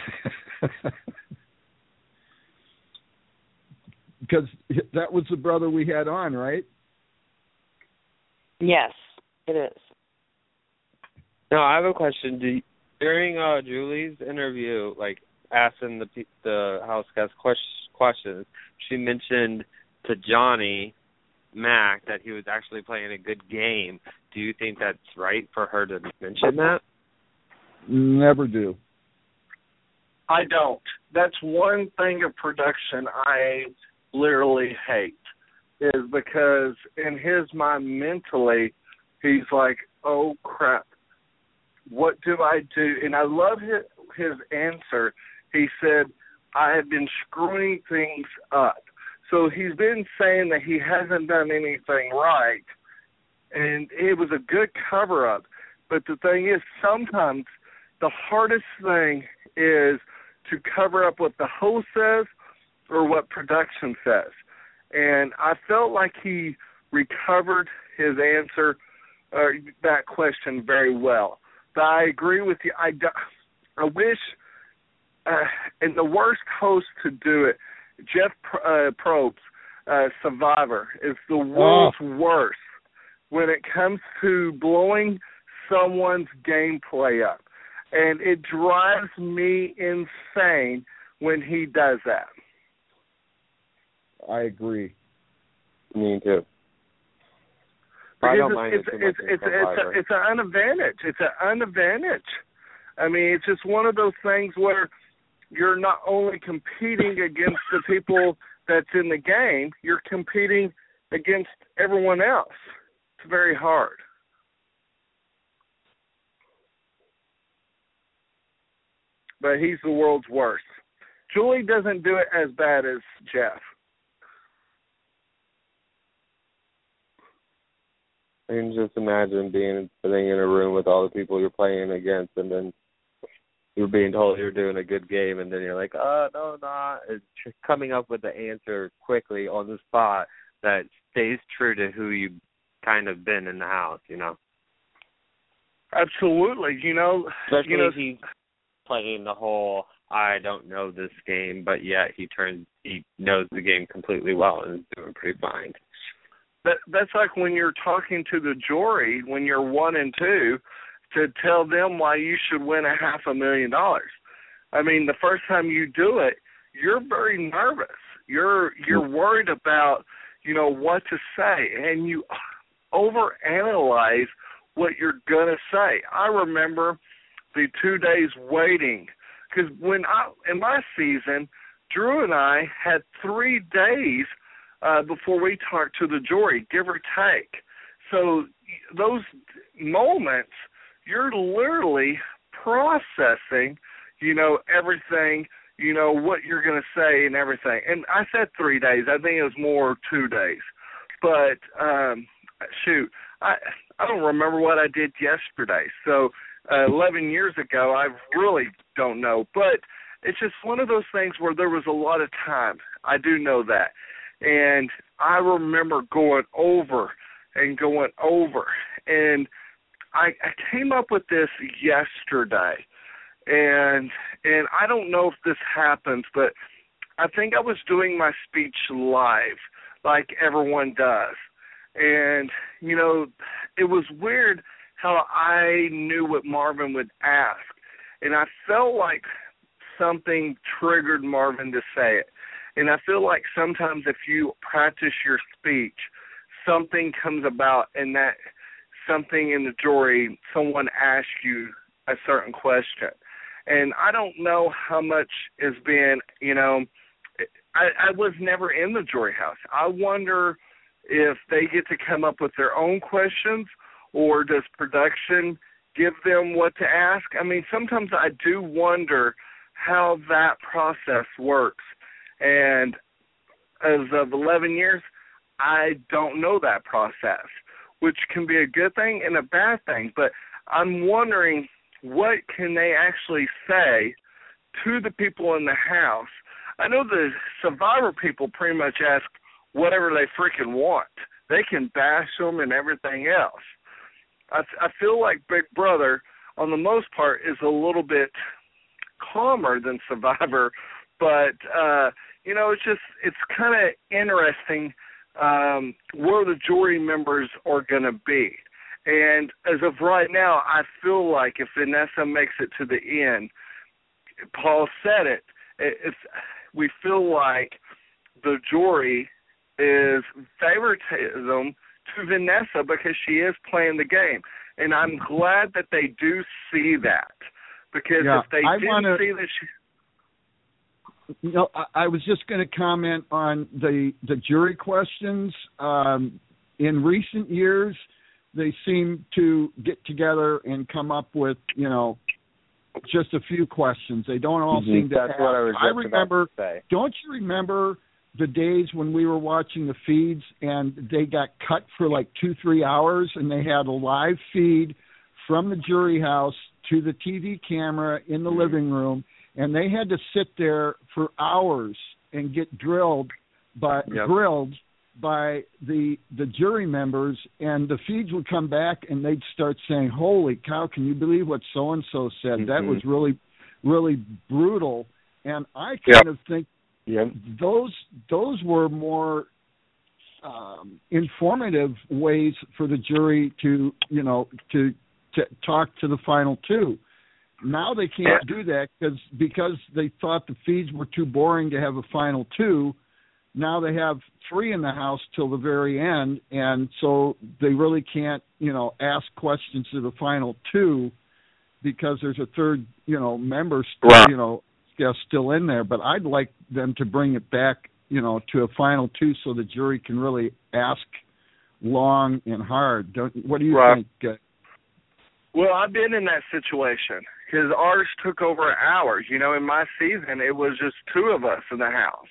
because that was the brother we had on, right? Yes, it is. Now I have a question. Do you, during uh, Julie's interview, like, asking the the house guest questions, she mentioned to Johnny Mac that he was actually playing a good game. Do you think that's right for her to mention that? Never do. I don't. That's one thing of production I literally hate, is because in his mind mentally, he's like, oh, crap, what do I do? And I love his, his answer. He said, I have been screwing things up. So he's been saying that he hasn't done anything right, and it was a good cover-up. But the thing is, sometimes the hardest thing is to cover up what the host says or what production says. And I felt like he recovered his answer, uh, that question, very well. But I agree with you. I, I wish... Uh, and the worst host to do it, Jeff uh, Probst, uh, Survivor, is the world's oh. worst when it comes to blowing someone's gameplay up. And it drives me insane when he does that. I agree. Me too. I don't mind it's, it too it's, much it's, it's, it's, a, it's an advantage. It's an advantage. I mean, it's just one of those things where you're not only competing against the people that's in the game, you're competing against everyone else. It's very hard. But he's the world's worst. Julie doesn't do it as bad as Jeff. I can just imagine being sitting in a room with all the people you're playing against, and then you're being told you're doing a good game, and then you're like, oh, no, no. It's coming up with the answer quickly on the spot that stays true to who you've kind of been in the house, you know? Absolutely. You know, especially you know, if he's playing the whole, I don't know this game, but yet he turns, he knows the game completely well and is doing pretty fine. That, that's like when you're talking to the jury when you're one and two, to tell them why you should win a half a million dollars. I mean, the first time you do it, you're very nervous. You're you're worried about, you know, what to say, and you overanalyze what you're gonna say. I remember the two days waiting, because when I in my season, Drew and I had three days uh, before we talked to the jury, give or take. So those moments, you're literally processing, you know, everything, you know, what you're going to say and everything. And I said three days. I think it was more two days. But, um, shoot, I I don't remember what I did yesterday. So uh, eleven years ago, I really don't know. But it's just one of those things where there was a lot of time. I do know that. And I remember going over and going over. And I, I came up with this yesterday, and and I don't know if this happens, but I think I was doing my speech live, like everyone does. And, you know, it was weird how I knew what Marvin would ask, and I felt like something triggered Marvin to say it. And I feel like sometimes if you practice your speech, something comes about, and that something in the jury, someone asks you a certain question. And I don't know how much has been, you know, I, I was never in the jury house. I wonder if they get to come up with their own questions, or does production give them what to ask? I mean, sometimes I do wonder how that process works. And as of eleven years, I don't know that process, which can be a good thing and a bad thing. But I'm wondering, what can they actually say to the people in the house? I know the Survivor people pretty much ask whatever they freaking want. They can bash them and everything else. I, I feel like Big Brother, on the most part, is a little bit calmer than Survivor, but, uh, you know, it's just, it's kind of interesting um, where the jury members are going to be. And as of right now, I feel like if Vanessa makes it to the end, Paul said it, it's, we feel like the jury is favoritism to Vanessa because she is playing the game. And I'm glad that they do see that. Because yeah, if they I didn't wanna, see that she... You know, I, I was just going to comment on the, the jury questions. Um, in recent years, they seem to get together and come up with, you know, just a few questions. They don't all mm-hmm. seem to That's ask. what I was just I remember, about to say. Don't you remember the days when we were watching the feeds and they got cut for like two, three hours and they had a live feed from the jury house to the T V camera in the mm-hmm. living room, and they had to sit there for hours and get drilled by yep. grilled by the the jury members, and the feeds would come back and they'd start saying, "Holy cow, can you believe what so and so said? Mm-hmm. That was really, really brutal." And I kind yep. of think yep. those those were more um, informative ways for the jury to, you know, to to talk to the final two. Now they can't do that because because they thought the feeds were too boring to have a final two. Now they have three in the house till the very end, and so they really can't, you know, ask questions to the final two because there's a third, you know, member, still, right. you know, still in there. But I'd like them to bring it back, you know, to a final two so the jury can really ask long and hard. Don't, what do you right. think? Uh, Well, I've been in that situation because ours took over hours. You know, in my season, it was just two of us in the house.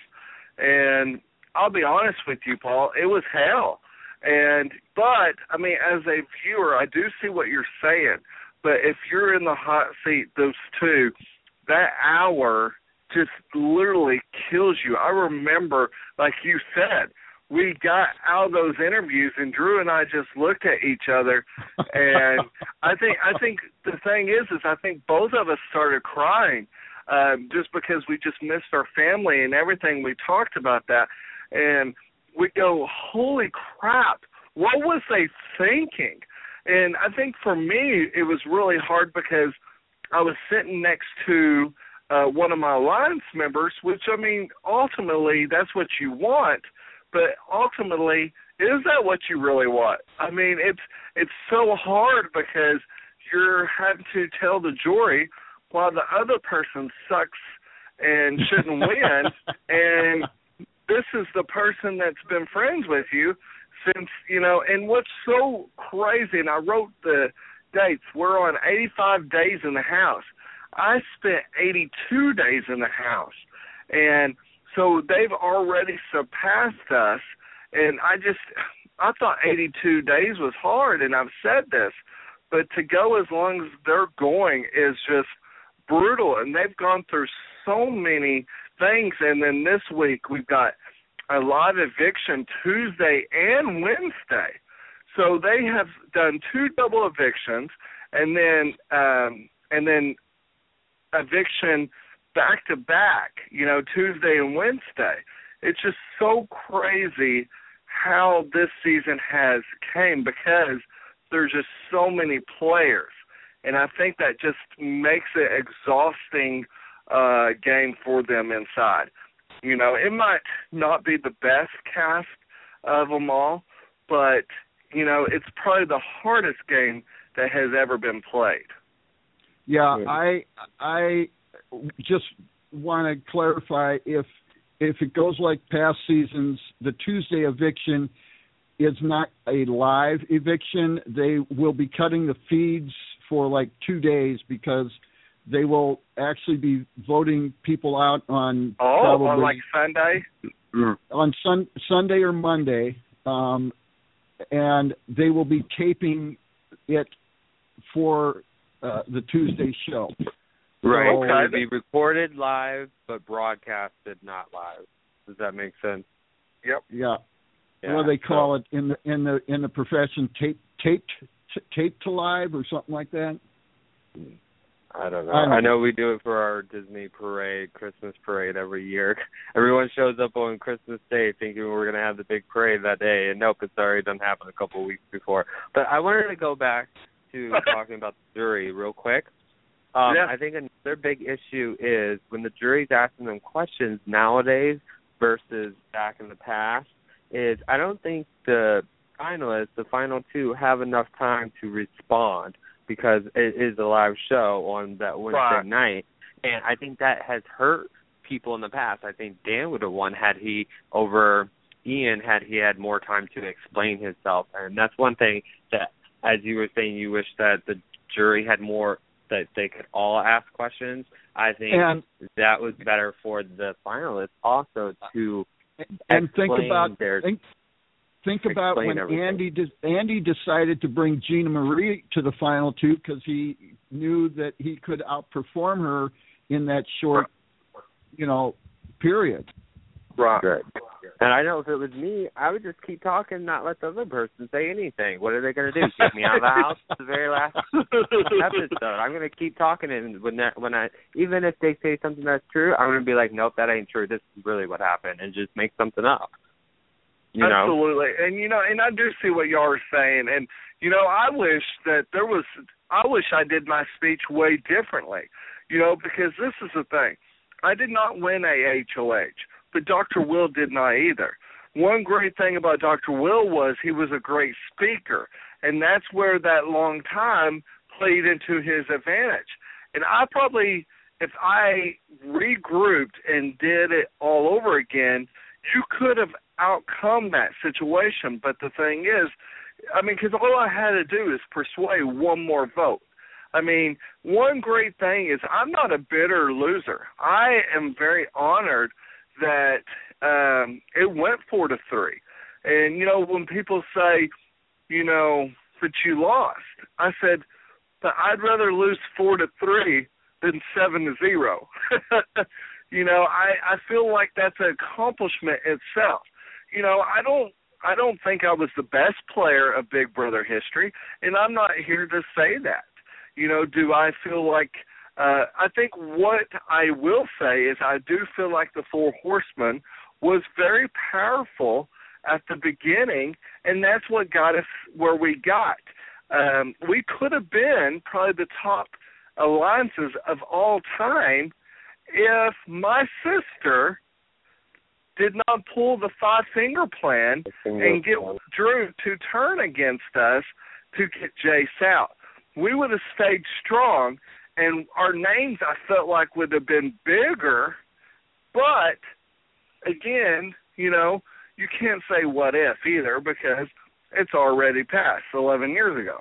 And I'll be honest with you, Paul, it was hell. And but, I mean, as a viewer, I do see what you're saying. But if you're in the hot seat, those two, that hour just literally kills you. I remember, like you said, we got out of those interviews, and Drew and I just looked at each other, and I think I think the thing is, is I think both of us started crying, um, just because we just missed our family and everything. We talked about that, and we go, holy crap, what was they thinking? And I think for me, it was really hard because I was sitting next to uh, one of my alliance members, which, I mean, ultimately, that's what you want. But ultimately, is that what you really want? I mean, it's it's so hard because you're having to tell the jury while the other person sucks and shouldn't win, and this is the person that's been friends with you since, you know, and what's so crazy, and I wrote the dates, we're on eighty-five days in the house. I spent eighty-two days in the house, and so they've already surpassed us, and I just, I thought eighty-two days was hard, and I've said this, but to go as long as they're going is just brutal, and they've gone through so many things, and then this week we've got a live eviction Tuesday and Wednesday. So they have done two double evictions, and then um, and then eviction back to back, you know, Tuesday and Wednesday. It's just so crazy how this season has came because there's just so many players. And I think that just makes it exhausting uh, game for them inside. You know, it might not be the best cast of them all, but, you know, it's probably the hardest game that has ever been played. Yeah, I I just want to clarify, if if it goes like past seasons, the Tuesday eviction is not a live eviction. They will be cutting the feeds for like two days because they will actually be voting people out on oh, probably on like Sunday? On sun, Sunday or Monday, um, and they will be taping it for uh, the Tuesday show. Right. So, Okay. It'll be recorded live, but broadcasted not live. Does that make sense? Yep. Yeah. yeah What do they call so. it in the in the in the profession? Tape taped t- taped to live or something like that. I don't know. I, don't I know we do it for our Disney parade, Christmas parade every year. Everyone shows up on Christmas Day thinking we're going to have the big parade that day, and nope, it's already done happen a couple of weeks before. But I wanted to go back to talking about the jury real quick. Um, yeah. I think another big issue is when the jury's asking them questions nowadays versus back in the past is I don't think the finalists, the final two, have enough time to respond because it is a live show on that Wednesday right. night. And I think that has hurt people in the past. I think Dan would have won had he over Ian had he had more time to explain himself. And that's one thing that, as you were saying, you wish that the jury had more, that they could all ask questions. I think and, that was better for the finalists also to and think explain about their think, think about when everything. Andy de- Andy decided to bring Gina Marie to the final two because he knew that he could outperform her in that short, you know, period. Right. Good. And I know if it was me, I would just keep talking, not let the other person say anything. What are they going to do? Kick me out of the house at the very last episode? I'm going to keep talking, and when that, when I, even if they say something that's true, I'm going to be like, nope, that ain't true. This is really what happened, and just make something up. You Absolutely. know? And, you know, and I do see what y'all are saying. And, you know, I wish that there was, I wish I did my speech way differently, you know, because this is the thing. I did not win a H O H, but Doctor Will did not either. One great thing about Doctor Will was he was a great speaker, and that's where that long time played into his advantage. And I probably, if I regrouped and did it all over again, you could have outcome that situation. But the thing is, I mean, because all I had to do is persuade one more vote. I mean, one great thing is I'm not a bitter loser. I am very honored that um, it went four to three. And, you know, when people say, you know, that you lost, I said, but I'd rather lose four to three than seven to zero. You know, I, I feel like that's an accomplishment itself. You know, I don't I don't think I was the best player of Big Brother history, and I'm not here to say that. You know, do I feel like uh, I think what I will say is I do feel like the Four Horsemen was very powerful at the beginning, and that's what got us where we got. Um, we could have been probably the top alliances of all time if my sister did not pull the five-finger plan and get Drew to turn against us to get Jace out. We would have stayed strong, and our names, I felt like, would have been bigger. But, again, you know, you can't say what if either because it's already passed eleven years ago.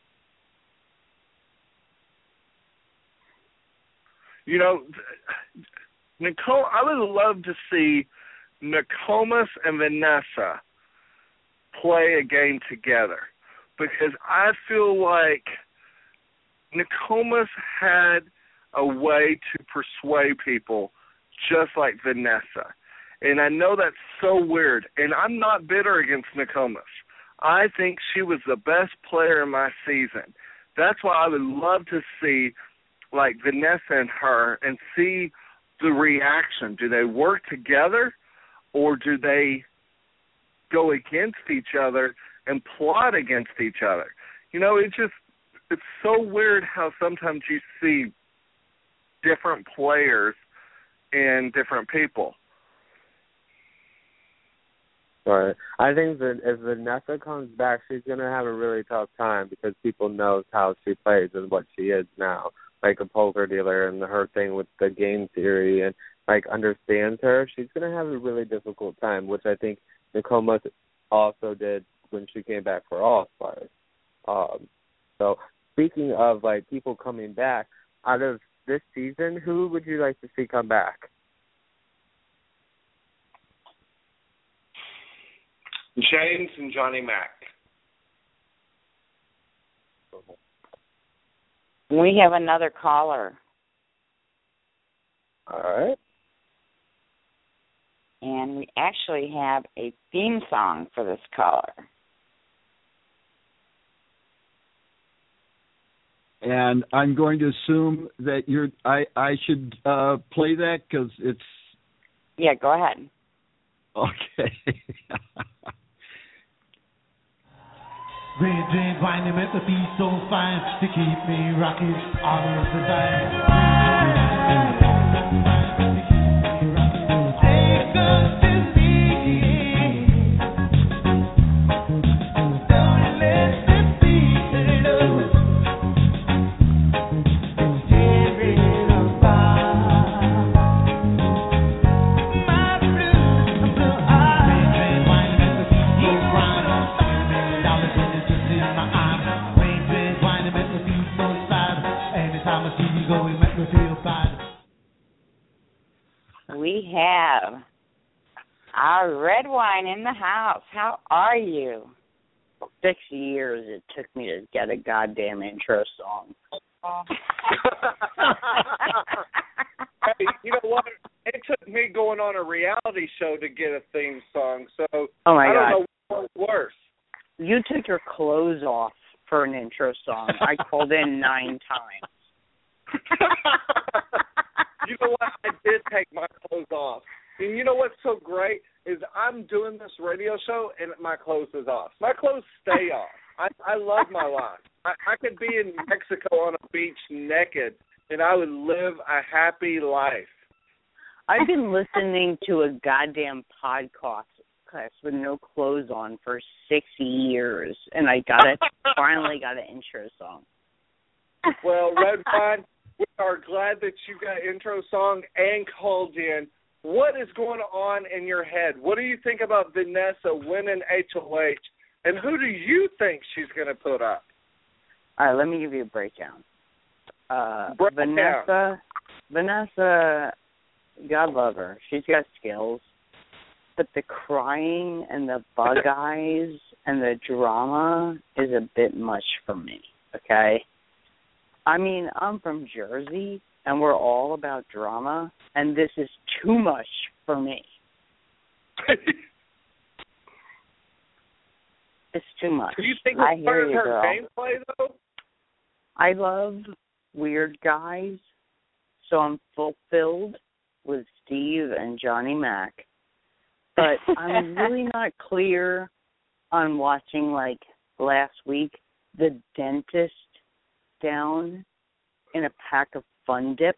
You know, Nicole, I would love to see Nokomis and Vanessa play a game together because I feel like Nokomis had a way to persuade people just like Vanessa. And I know that's so weird. And I'm not bitter against Nokomis. I think she was the best player in my season. That's why I would love to see, like, Vanessa and her and see the reaction. Do they work together or do they go against each other and plot against each other? You know, it just, it's so weird how sometimes you see different players in different people. Right. I think that if Vanessa comes back, she's going to have a really tough time because people know how she plays and what she is now, like a poker dealer and her thing with the game theory. And like understands her, she's gonna have a really difficult time, which I think Nakoma also did when she came back for All Stars. Um, so speaking of like people coming back, out of this season, who would you like to see come back? James and Johnny Mac. We have another caller. All right. And we actually have a theme song for this caller. And I'm going to assume that you're. I I should uh, play that because it's. Yeah, go ahead. Okay. Red dreams winding make the beat so fine to keep me rocking all of the time. Take us to me. Don't let me be alone. Tearing apart my blue, blue eyes. Red dreams winding make the beat so fine. Dollars in the in my eyes. Red dreams winding make the beat so sad. Anytime I see you go, it makes me feel bad. We have our red wine in the house. How are you? Six years it took me to get a goddamn intro song. Hey, you know what? It took me going on a reality show to get a theme song, so Oh my I don't God. know what's worse. You took your clothes off for an intro song. I called in nine times. You know what? I did take my clothes off. And you know what's so great is I'm doing this radio show and my clothes is off. My clothes stay off. I, I love my life. I, I could be in Mexico on a beach naked and I would live a happy life. I've been listening to a goddamn podcast class with no clothes on for six years, and I got it. Finally got an intro song. Well, Red Wine, we are glad that you got intro song and called in. What is going on in your head? What do you think about Vanessa winning H O H, and who do you think she's going to put up? All right, let me give you a breakdown. Uh, Break Vanessa, down. Vanessa, God love her. She's got skills, but the crying and the bug eyes and the drama is a bit much for me. Okay, I mean I'm from Jersey and we're all about drama, and this is too much for me. It's too much. Do you think I it's hear part of you, her girl. gameplay, though? I love weird guys, so I'm fulfilled with Steve and Johnny Mac. But I'm really not clear on watching, like, last week, the dentist down in a pack of Fun Dip.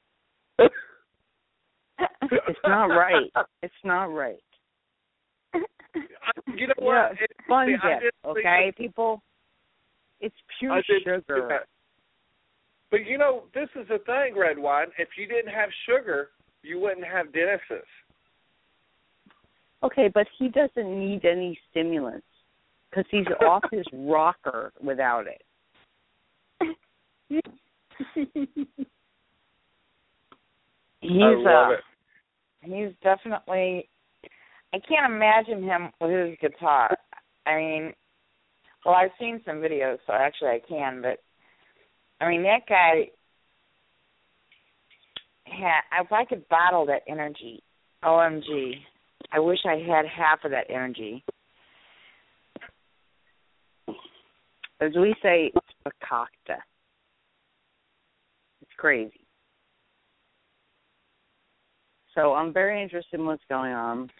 It's not right. It's not right. You know what? Yeah, It- Fun see, I Dip, didn't think okay, that- people? It's pure I didn't think sugar. that. But, you know, this is the thing, Red Wine. If you didn't have sugar, you wouldn't have Dennis's. Okay, but he doesn't need any stimulants because he's off his rocker without it. He's I love uh, it. he's definitely. I can't imagine him with his guitar. I mean, well, I've seen some videos, so actually I can. But I mean, that guy. Had, if I could bottle that energy, O M G, I wish I had half of that energy. As we say, it's fakakta. It's crazy. So I'm very interested in what's going on.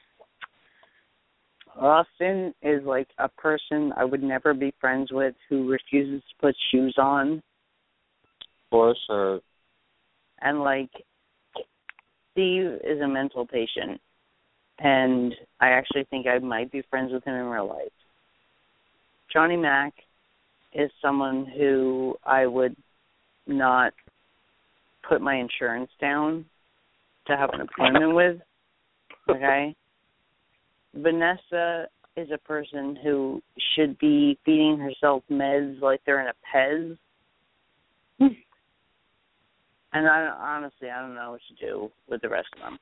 Austin is like a person I would never be friends with who refuses to put shoes on. For sure. And like, Steve is a mental patient, and I actually think I might be friends with him in real life. Johnny Mac is someone who I would not put my insurance down to have an appointment with. Okay? Vanessa is a person who should be feeding herself meds like they're in a Pez. And I honestly, I don't know what to do with the rest of them.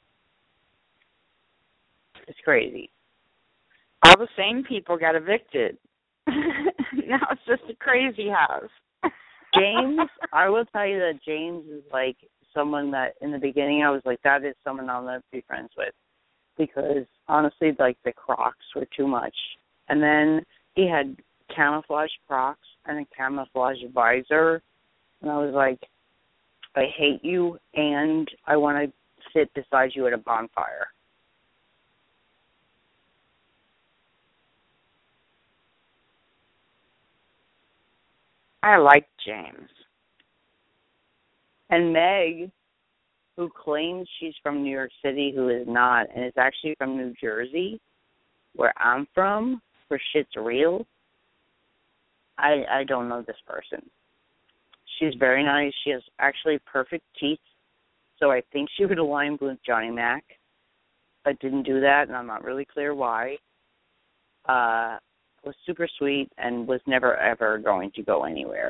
It's crazy. All the sane people got evicted. Now it's just a crazy house. James, I will tell you that James is like someone that in the beginning I was like, that is someone I'll never be friends with. Because honestly, like the Crocs were too much. And then he had camouflage Crocs and a camouflage visor. And I was like, I hate you and I want to sit beside you at a bonfire. I like James. And Meg, who claims she's from New York City, who is not, and is actually from New Jersey, where I'm from, where shit's real. I I don't know this person. She's very nice. She has actually perfect teeth, so I think she would align with Johnny Mac, but didn't do that, and I'm not really clear why. Uh, was super sweet and was never, ever going to go anywhere.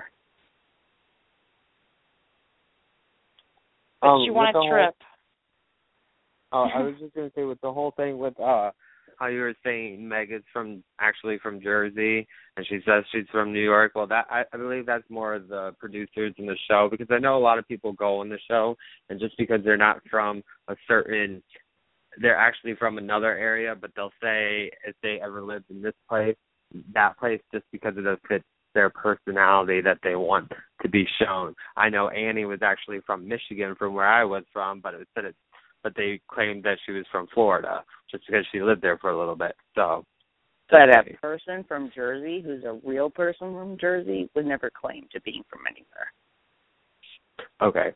But Um, she won with a the trip. Whole, uh, I was just going to say, with the whole thing with uh, how you were saying Meg is from actually from Jersey, and she says she's from New York. Well, that I, I believe that's more of the producers in the show, because I know a lot of people go on the show, and just because they're not from a certain, they're actually from another area, but they'll say if they ever lived in this place, that place, just because it does fit their personality that they want to be shown. I know Annie was actually from Michigan, from where I was from, but it said it, but they claimed that she was from Florida just because she lived there for a little bit. So, but a person from Jersey, who's a real person from Jersey, would never claim to be from anywhere. Okay.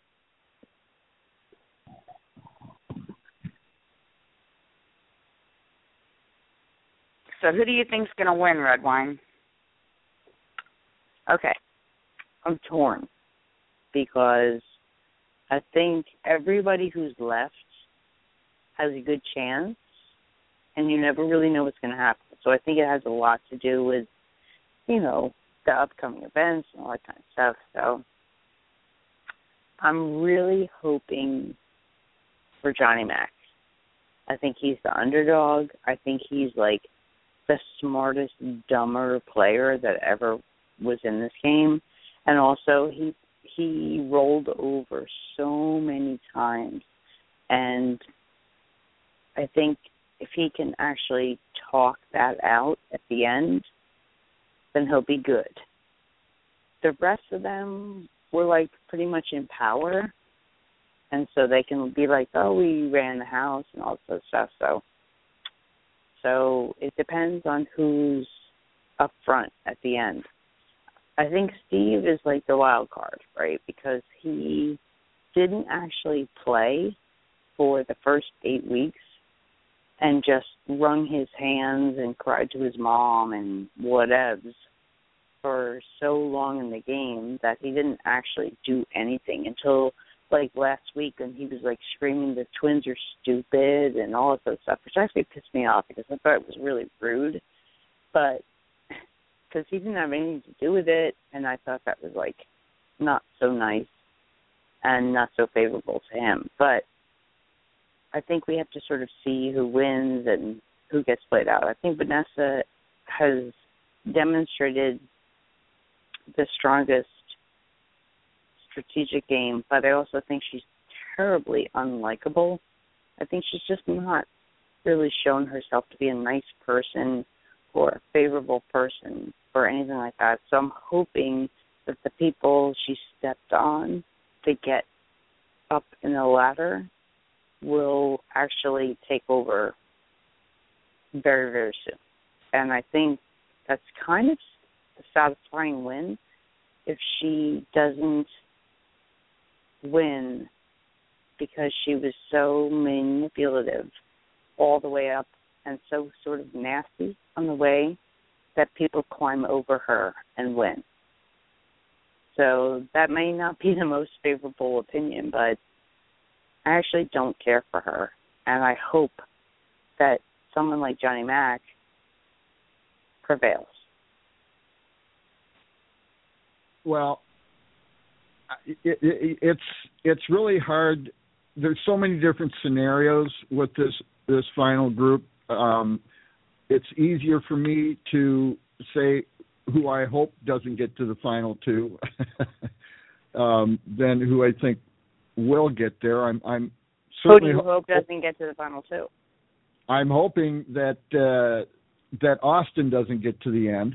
So who do you think's going to win, Red Wine? Okay. I'm torn because I think everybody who's left has a good chance, and you never really know what's going to happen. So I think it has a lot to do with, you know, the upcoming events and all that kind of stuff. So I'm really hoping for Johnny Mac. I think he's the underdog. I think he's like the smartest, dumber player that ever was in this game. And also he he rolled over so many times. And I think if he can actually talk that out at the end, then he'll be good. The rest of them were like pretty much in power. And so they can be like, oh, we ran the house and all that stuff. So So it depends on who's up front at the end. I think Steve is like the wild card, right? Because he didn't actually play for the first eight weeks and just wrung his hands and cried to his mom and whatevs for so long in the game that he didn't actually do anything until like last week when he was like screaming the Twins are stupid and all of that stuff, which actually pissed me off because I thought it was really rude. But because he didn't have anything to do with it, and I thought that was like not so nice and not so favorable to him. But I think we have to sort of see who wins and who gets played out. I think Vanessa has demonstrated the strongest strategic game, but I also think she's terribly unlikable. I think she's just not really shown herself to be a nice person or a favorable person or anything like that. So I'm hoping that the people she stepped on to get up in the ladder will actually take over very, very soon. And I think that's kind of a satisfying win if she doesn't win because she was so manipulative all the way up and so sort of nasty on the way that people climb over her and win. So that may not be the most favorable opinion, but I actually don't care for her, and I hope that someone like Johnny Mac prevails. Well, it, it, it's it's really hard. There's so many different scenarios with this this final group. Um, it's easier for me to say who I hope doesn't get to the final two um, than who I think will get there. I'm, I'm certainly who do you hope doesn't get to the final two? I'm hoping that uh, that Austin doesn't get to the end.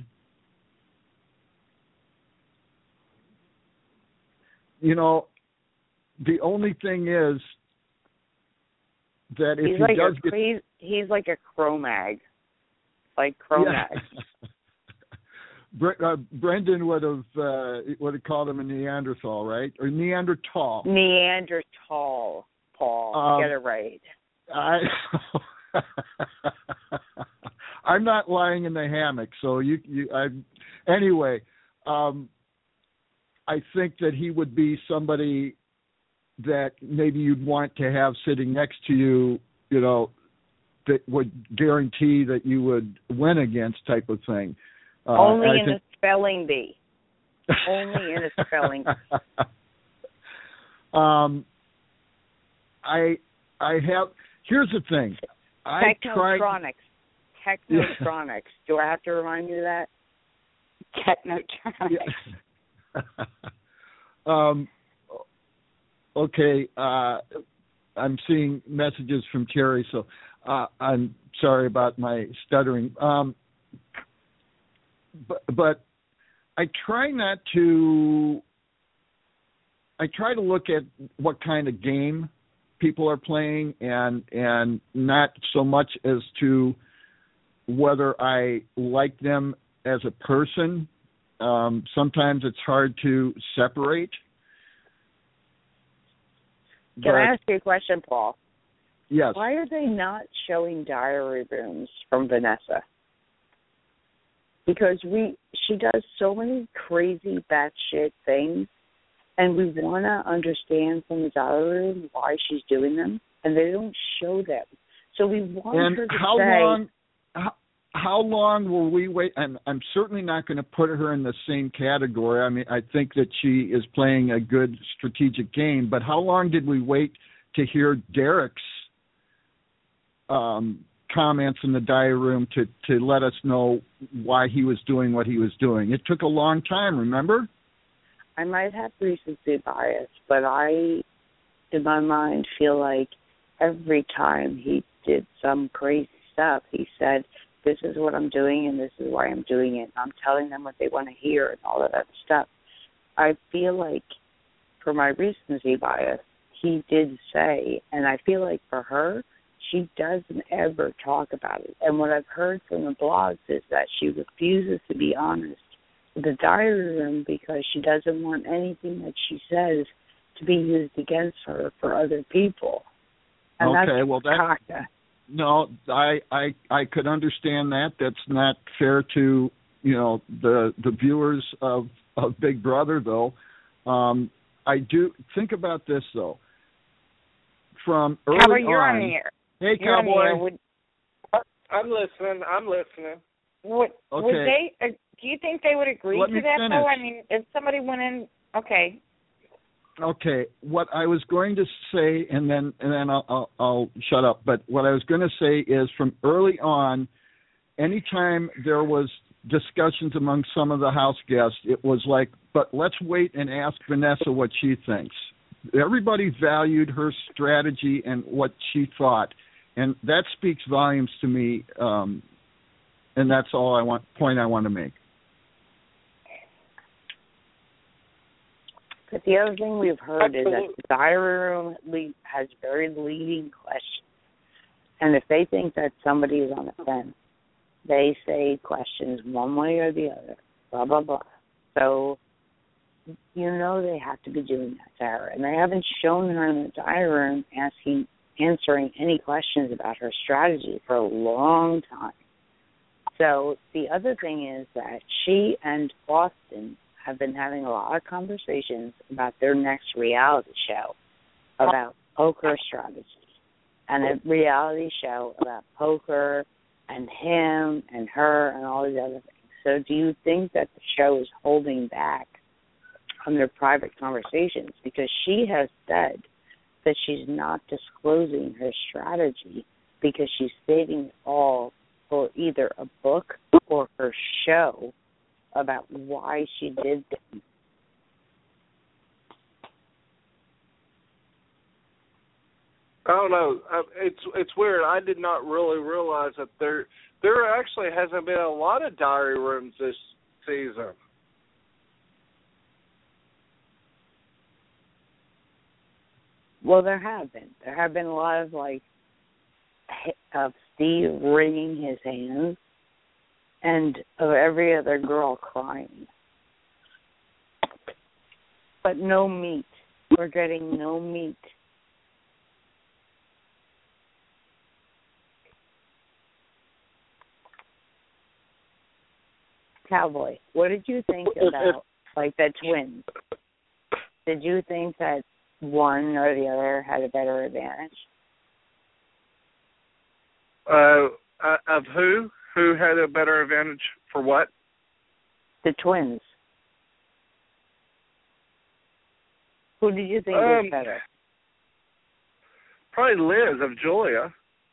You know, the only thing is that if he's he like does a, get, he's, he's like a Cro-Mag, like Cro-Mag. Yeah. Bre- uh, Brendan would have uh, would have called him a Neanderthal, right? Or Neanderthal. Neanderthal, Paul. Um, Get it right. I I'm not lying in the hammock, so you you I anyway. Um, I think that he would be somebody that maybe you'd want to have sitting next to you, you know, that would guarantee that you would win against, type of thing. Uh, Only in think... a spelling bee. Only in a spelling bee. Um, I I have. Here's the thing. I Technotronics. Tried... Technotronics. Do I have to remind you of that? Technotronics. Yeah. um. Okay. Uh, I'm seeing messages from Terry, so uh, I'm sorry about my stuttering. Um. But, but I try not to. I try to look at what kind of game people are playing, and and not so much as to whether I like them as a person. Um, sometimes it's hard to separate. Can but, I ask you a question, Paul? Yes. Why are they not showing diary rooms from Vanessa? Because we, she does so many crazy batshit things, and we want to understand from the diary room why she's doing them, and they don't show them. So we want and her to how say... long? How, how long will we wait? And I'm certainly not going to put her in the same category. I mean, I think that she is playing a good strategic game. But how long did we wait to hear Derek's um, comments in the diary room to, to let us know why he was doing what he was doing? It took a long time, remember? I might have recency bias, but I, in my mind, feel like every time he did some crazy stuff, he said, this is what I'm doing and this is why I'm doing it. I'm telling them what they want to hear and all of that stuff. I feel like, for my recency bias, he did say, and I feel like for her, she doesn't ever talk about it. And what I've heard from the blogs is that she refuses to be honest with the diary room because she doesn't want anything that she says to be used against her for other people. And okay, that's well, that, kinda, no, I, I I could understand that. That's not fair to, you know, the the viewers of, of Big Brother, though. Um, I do think about this, though. From early Cowboy, you're on, on the air. Hey, you're Cowboy. On the air. Would, I'm listening. I'm listening. would, Okay. would they? Uh, do you think they would agree Let to me that? finish. Though, I mean, if somebody went in, okay. Okay, what I was going to say, and then and then I'll, I'll, I'll shut up. But what I was going to say is, from early on, anytime there was discussions among some of the house guests, it was like, but let's wait and ask Vanessa what she thinks. Everybody valued her strategy and what she thought, and that speaks volumes to me. Um, and that's all I want. Point I want to make. But the other thing we've heard Absolutely. is that the diary room lead, has very leading questions. And if they think that somebody is on the fence, they say questions one way or the other, blah, blah, blah. So you know they have to be doing that to her. And they haven't shown her in the diary room asking, answering any questions about her strategy for a long time. So the other thing is that she and Austin have been having a lot of conversations about their next reality show, about poker strategy and a reality show about poker and him and her and all these other things. So do you think that the show is holding back on their private conversations? Because she has said that she's not disclosing her strategy because she's saving it all for either a book or her show about why she did things. I don't know. It's it's weird. I did not really realize that there there actually hasn't been a lot of diary rooms this season. Well, there have been. There have been a lot of, like, of Steve wringing his hands and of every other girl crying. But no meat. We're getting no meat. Cowboy, what did you think about, like, the twins? Did you think that one or the other had a better advantage? Uh, uh, of who? Who had a better advantage for what? The twins. Who did you think um, was better? Probably Liz of Julia.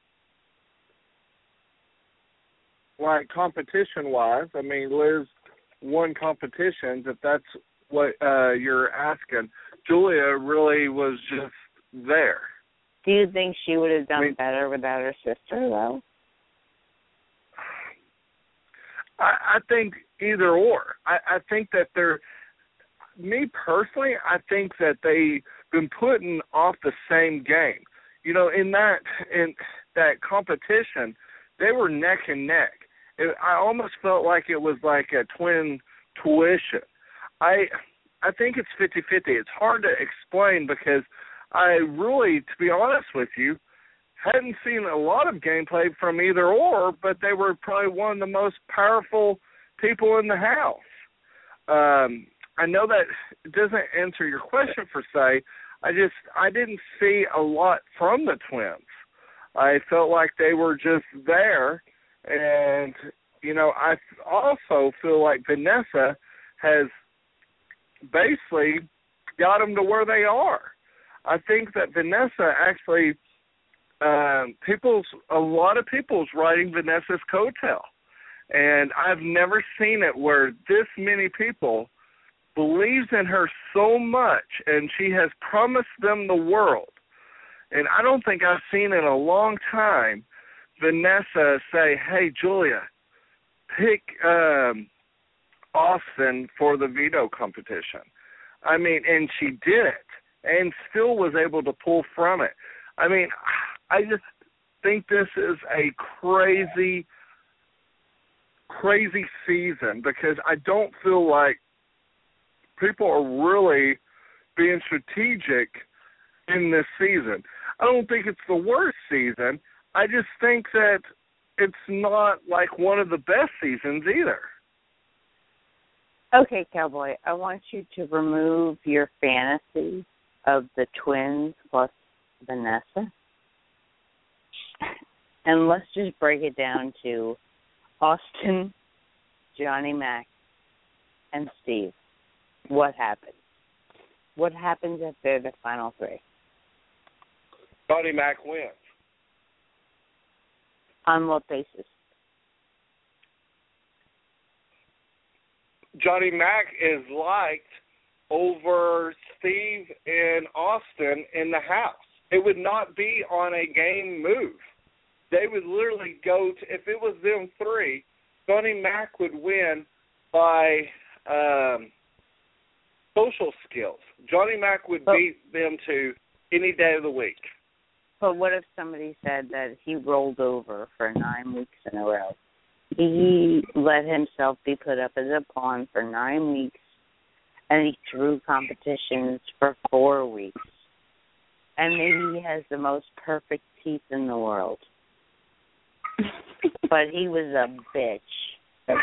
Like, competition-wise, I mean, Liz won competitions, if that's what uh, you're asking. Julia really was just there. Do you think she would have done I mean, better without her sister, though? I, I think either or. I, I think that they're, me personally, I think that they've been putting off the same game. You know, in that in that competition, they were neck and neck. It, I almost felt like it was like a twin tuition. I I think it's fifty-fifty. It's hard to explain because I really, to be honest with you, hadn't seen a lot of gameplay from either or, but they were probably one of the most powerful people in the house. Um, I know that doesn't answer your question per se. I just, I didn't see a lot from the twins. I felt like they were just there. And, you know, I also feel like Vanessa has basically got them to where they are. I think that Vanessa actually, um, people's, a lot of people's riding Vanessa's coattail. And I've never seen it where this many people believes in her so much, and she has promised them the world. And I don't think I've seen in a long time Vanessa say, hey, Julia, pick um, Austin for the veto competition. I mean, and she did it and still was able to pull from it. I mean, I just think this is a crazy, crazy season because I don't feel like people are really being strategic in this season. I don't think it's the worst season. I just think that it's not like one of the best seasons either. Okay, Cowboy, I want you to remove your fantasy of the twins plus Vanessa. And let's just break it down to Austin, Johnny Mac, and Steve. What happened? What happens if they're the final three? Johnny Mac wins. On what basis? Johnny Mac is liked over Steve and Austin in the house. It would not be on a game move. They would literally go to, if it was them three, Johnny Mac would win by um, social skills. Johnny Mac would but, beat them to any day of the week. But what if somebody said that he rolled over for nine weeks in a row? He let himself be put up as a pawn for nine weeks, and he threw competitions for four weeks. And maybe he has the most perfect teeth in the world. But he was a bitch.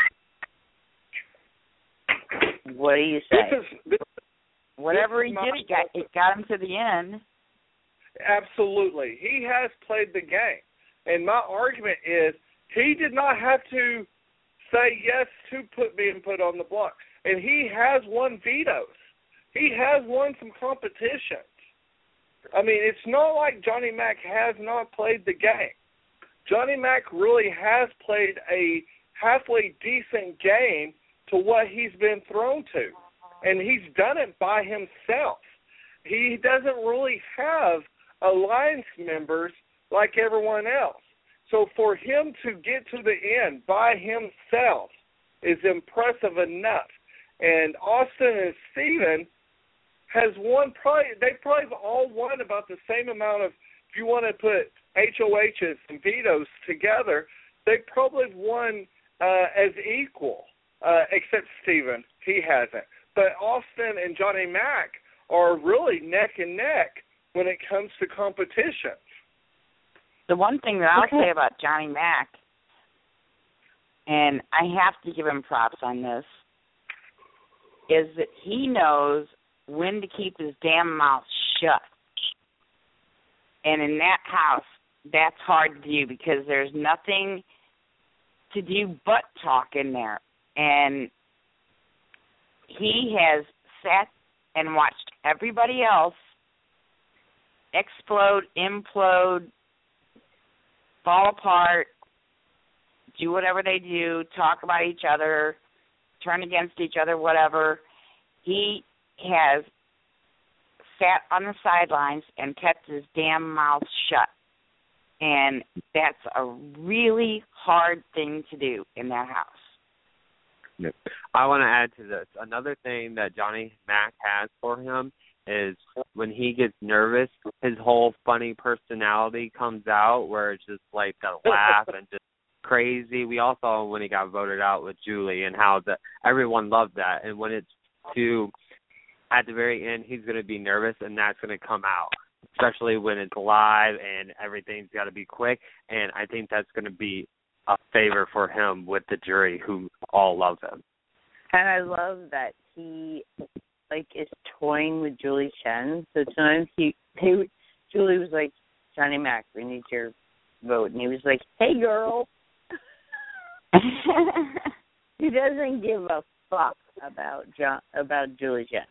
What do you say? This is, this, Whatever this he not, did, it got, it got him to the end. Absolutely. He has played the game. And my argument is he did not have to say yes to put being put on the block. And he has won vetoes. He has won some competitions. I mean, it's not like Johnny Mac has not played the game. Johnny Mac really has played a halfway decent game to what he's been thrown to. And he's done it by himself. He doesn't really have alliance members like everyone else. So for him to get to the end by himself is impressive enough. And Austin and Steven has won probably, they probably have all won about the same amount of, if you want to put H O Hs and vetoes together, they probably have won uh, as equal, uh, except Steven. He hasn't. But Austin and Johnny Mac are really neck and neck when it comes to competition. The one thing that I'll say about Johnny Mac, and I have to give him props on this, is that he knows when to keep his damn mouth shut. And in that house, that's hard to do because there's nothing to do but talk in there. And he has sat and watched everybody else explode, implode, fall apart, do whatever they do, talk about each other, turn against each other, whatever. He has sat on the sidelines and kept his damn mouth shut. And that's a really hard thing to do in that house. Yep. I want to add to this. Another thing that Johnny Mac has for him is when he gets nervous, his whole funny personality comes out where it's just like that laugh and just crazy. We all saw when he got voted out with Julie and how the, everyone loved that. And when it's to, at the very end, he's going to be nervous and that's going to come out, especially when it's live and everything's got to be quick. And I think that's going to be a favor for him with the jury who all love him. And I love that he, like, is toying with Julie Chen. So sometimes he, he, Julie was like, Johnny Mac, we need your vote. And he was like, hey, girl. He doesn't give a fuck about John, about Julie Chen.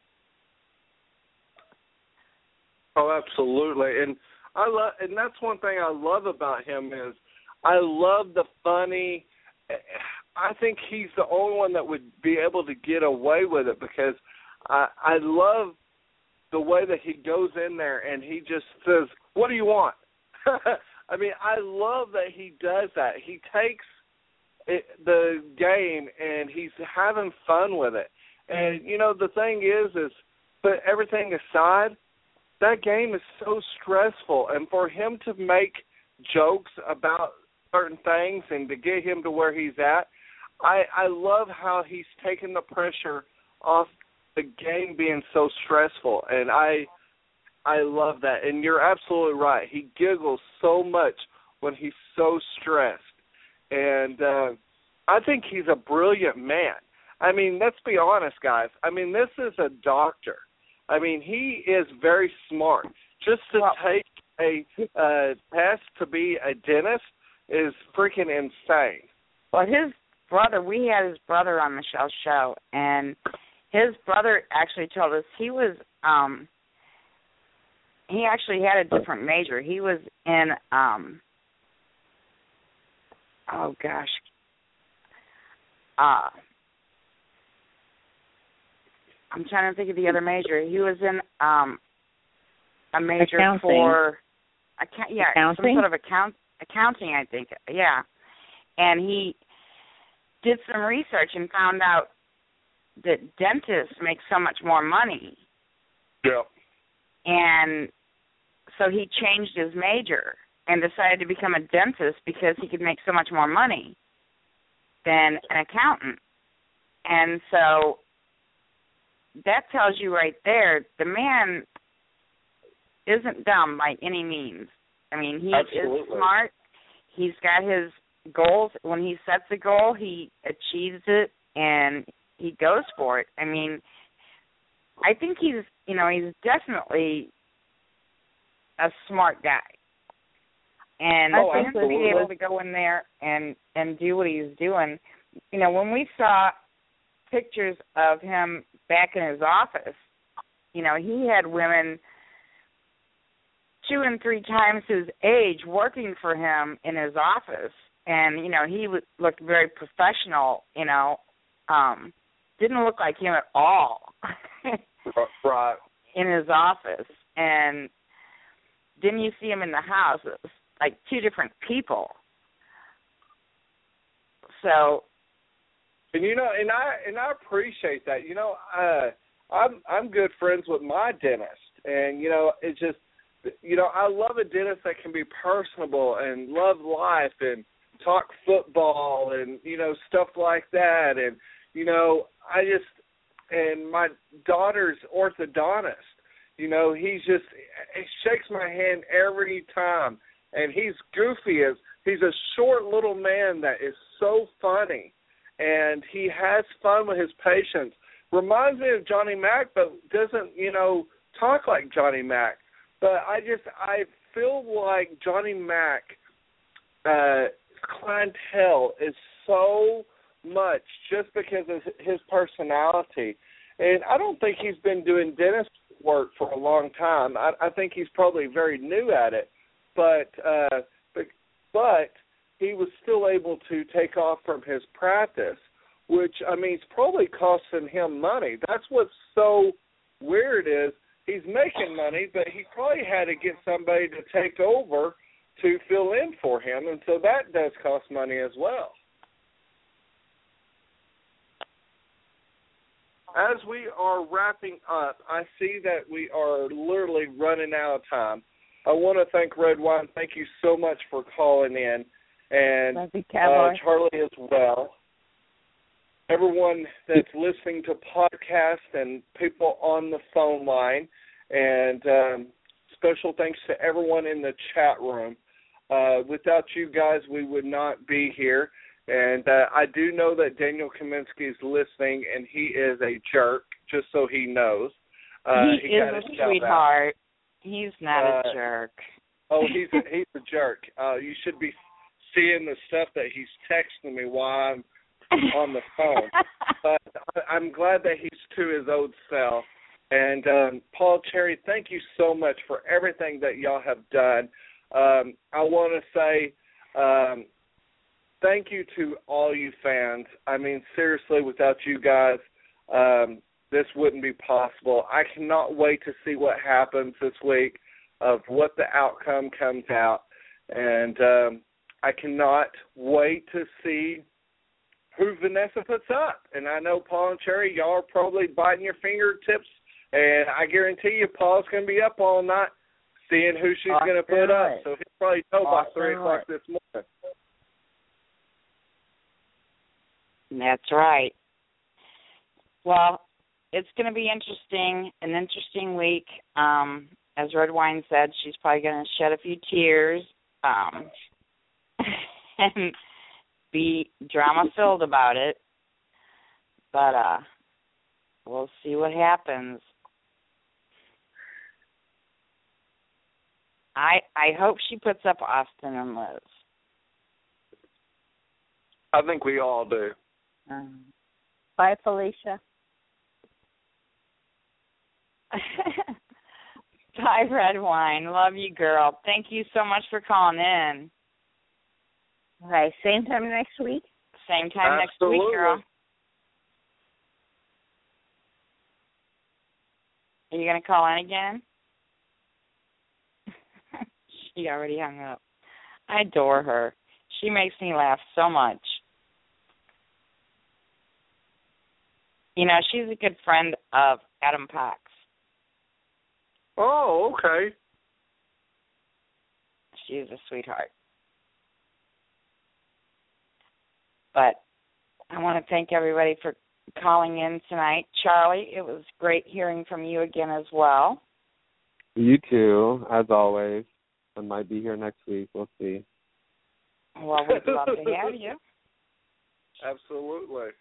Oh, absolutely. And I love, and that's one thing I love about him is I love the funny. I think he's the only one that would be able to get away with it because I, I love the way that he goes in there and he just says, what do you want? I mean, I love that he does that. He takes it, the game and he's having fun with it. And, you know, the thing is, is put everything aside, that game is so stressful. And for him to make jokes about certain things and to get him to where he's at, I, I love how he's taken the pressure off the game being so stressful. And I I love that. And you're absolutely right. He giggles so much when he's so stressed. And uh, I think he's a brilliant man. I mean, let's be honest, guys. I mean, this is a doctor. I mean, he is very smart. Just to well, take a uh, test to be a dentist is freaking insane. Well, his brother, we had his brother on Michelle's show, and his brother actually told us he was, um, he actually had a different major. He was in, um, oh gosh, uh, I'm trying to think of the other major. He was in um, a major accounting. for, account, yeah, accounting? some sort of account, accounting, I think, yeah. And he did some research and found out that dentists make so much more money. Yeah. And so he changed his major and decided to become a dentist because he could make so much more money than an accountant. And so that tells you right there, the man isn't dumb by any means. I mean, he Absolutely. is smart. He's got his goals. When he sets a goal, he achieves it, and he goes for it. I mean, I think he's, you know, he's definitely a smart guy. And Oh, for him to be absolutely. able to go in there and, and do what he's doing, you know, when we saw pictures of him back in his office, you know, he had women two and three times his age working for him in his office. And, you know, he w- looked very professional, you know, um, didn't look like him at all Right. in his office. And then you see him in the house, it was like two different people. So, And you know, and I and I appreciate that. You know, uh, I'm I'm good friends with my dentist, and you know, it's just, you know, I love a dentist that can be personable and love life and talk football and you know stuff like that. And you know, I just and my daughter's orthodontist. You know, he's just he shakes my hand every time, and he's goofy as he's a short little man that is so funny. And he has fun with his patients. Reminds me of Johnny Mac, but doesn't, you know, talk like Johnny Mac. But I just, I feel like Johnny Mac, uh, clientele is so much just because of his personality. And I don't think he's been doing dentist work for a long time. I, I think he's probably very new at it. But, uh, but, but, he was still able to take off from his practice, which, I mean, it's probably costing him money. That's what's so weird is he's making money, but he probably had to get somebody to take over to fill in for him, and so that does cost money as well. As we are wrapping up, I see that we are literally running out of time. I want to thank Red Wine. Thank you so much for calling in. And uh, Charlie as well. Everyone that's listening to podcasts and people on the phone line. And um, special thanks to everyone in the chat room. Uh, without you guys, we would not be here. And uh, I do know that Daniel Kaminsky is listening, and he is a jerk, just so he knows. Uh, he, he is a sweetheart. He's not uh, a jerk. Oh, he's a, he's a jerk. Uh, you should be seeing the stuff that he's texting me while I'm on the phone. But I'm glad that he's to his old self. And um, Paul Cherry, thank you so much for everything that y'all have done. Um, I want to say um, thank you to all you fans. I mean, seriously, without you guys, um, this wouldn't be possible. I cannot wait to see what happens this week, of what the outcome comes out. And um, I cannot wait to see who Vanessa puts up. And I know Paul and Cherry, y'all are probably biting your fingertips, and I guarantee you Paul's going to be up all night seeing who she's going to put up. So he'll probably know by three o'clock this morning. That's right. Well, it's going to be interesting, an interesting week. Um, as Red Wine said, she's probably going to shed a few tears. Um and be drama-filled about it. But uh, we'll see what happens. I I hope she puts up Austin and Liz. I think we all do. Um, bye, Felicia. Bye, Red Wine. Love you, girl. Thank you so much for calling in. All right, same time next week? Same time Absolutely. next week, girl. Are you going to call in again? She already hung up. I adore her. She makes me laugh so much. You know, she's a good friend of Adam Pox. Oh, okay. She's a sweetheart. But I want to thank everybody for calling in tonight. Charlie, it was great hearing from you again as well. You too, as always. I might be here next week. We'll see. Well, we'd love to have you. Absolutely.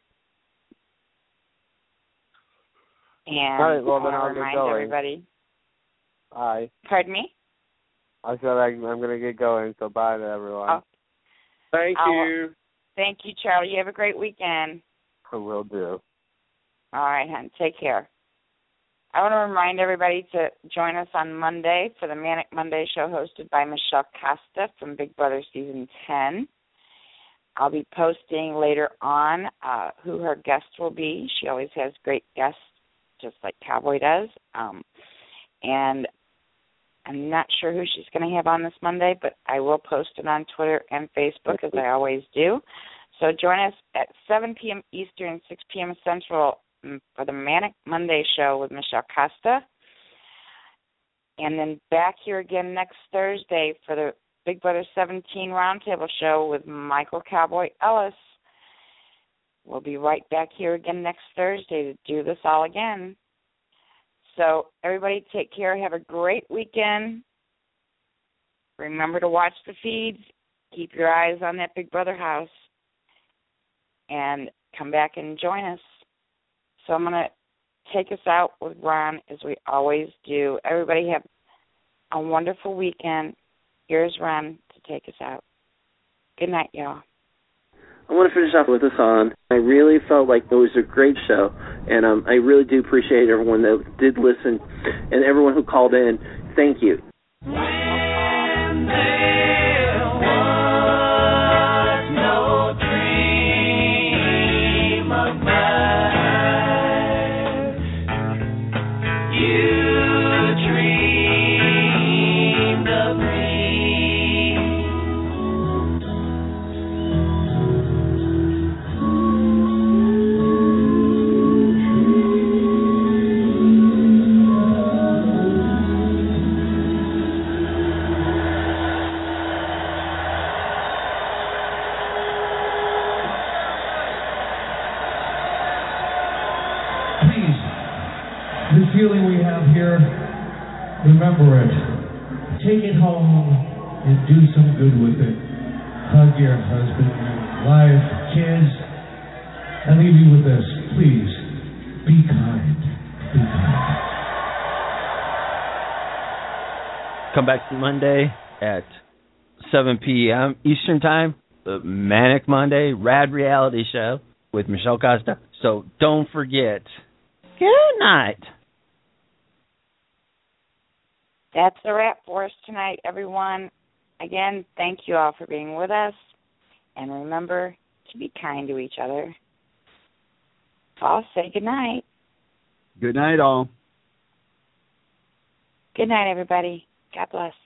And All right, well, I then want I'll to get remind going. everybody. Bye. Pardon me? I said I, I'm going to get going, so bye to everyone. Oh. Thank I'll, you. Thank you, Charlie. You have a great weekend. I will do. All right, hon. Take care. I want to remind everybody to join us on Monday for the Manic Monday show hosted by Michelle Costa from Big Brother Season ten. I'll be posting later on uh, who her guest will be. She always has great guests, just like Cowboy does. Um, and I'm not sure who she's going to have on this Monday, but I will post it on Twitter and Facebook, as I always do. So join us at seven p.m. Eastern, six p.m. Central for the Manic Monday show with Michelle Costa. And then back here again next Thursday for the Big Brother seventeen Roundtable show with Michael Cowboy Ellis. We'll be right back here again next Thursday to do this all again. So everybody take care. Have a great weekend. Remember to watch the feeds. Keep your eyes on that Big Brother house. And come back and join us. So I'm going to take us out with Ron, as we always do. Everybody have a wonderful weekend. Here's Ron to take us out. Good night, y'all. I want to finish off with a song. I really felt like it was a great show, and um, I really do appreciate everyone that did listen and everyone who called in. Thank you. Feeling we have here, remember it. Take it home and do some good with it. Hug your husband, your wife, kids, and leave you with this. Please, be kind. Be kind. Come back Monday at seven p.m. Eastern Time, the Manic Monday Rad Reality Show with Michelle Costa. So don't forget. Good night. That's a wrap for us tonight, everyone. Again, thank you all for being with us. And remember to be kind to each other. I'll say good night. Good night, all. Good night, everybody. God bless.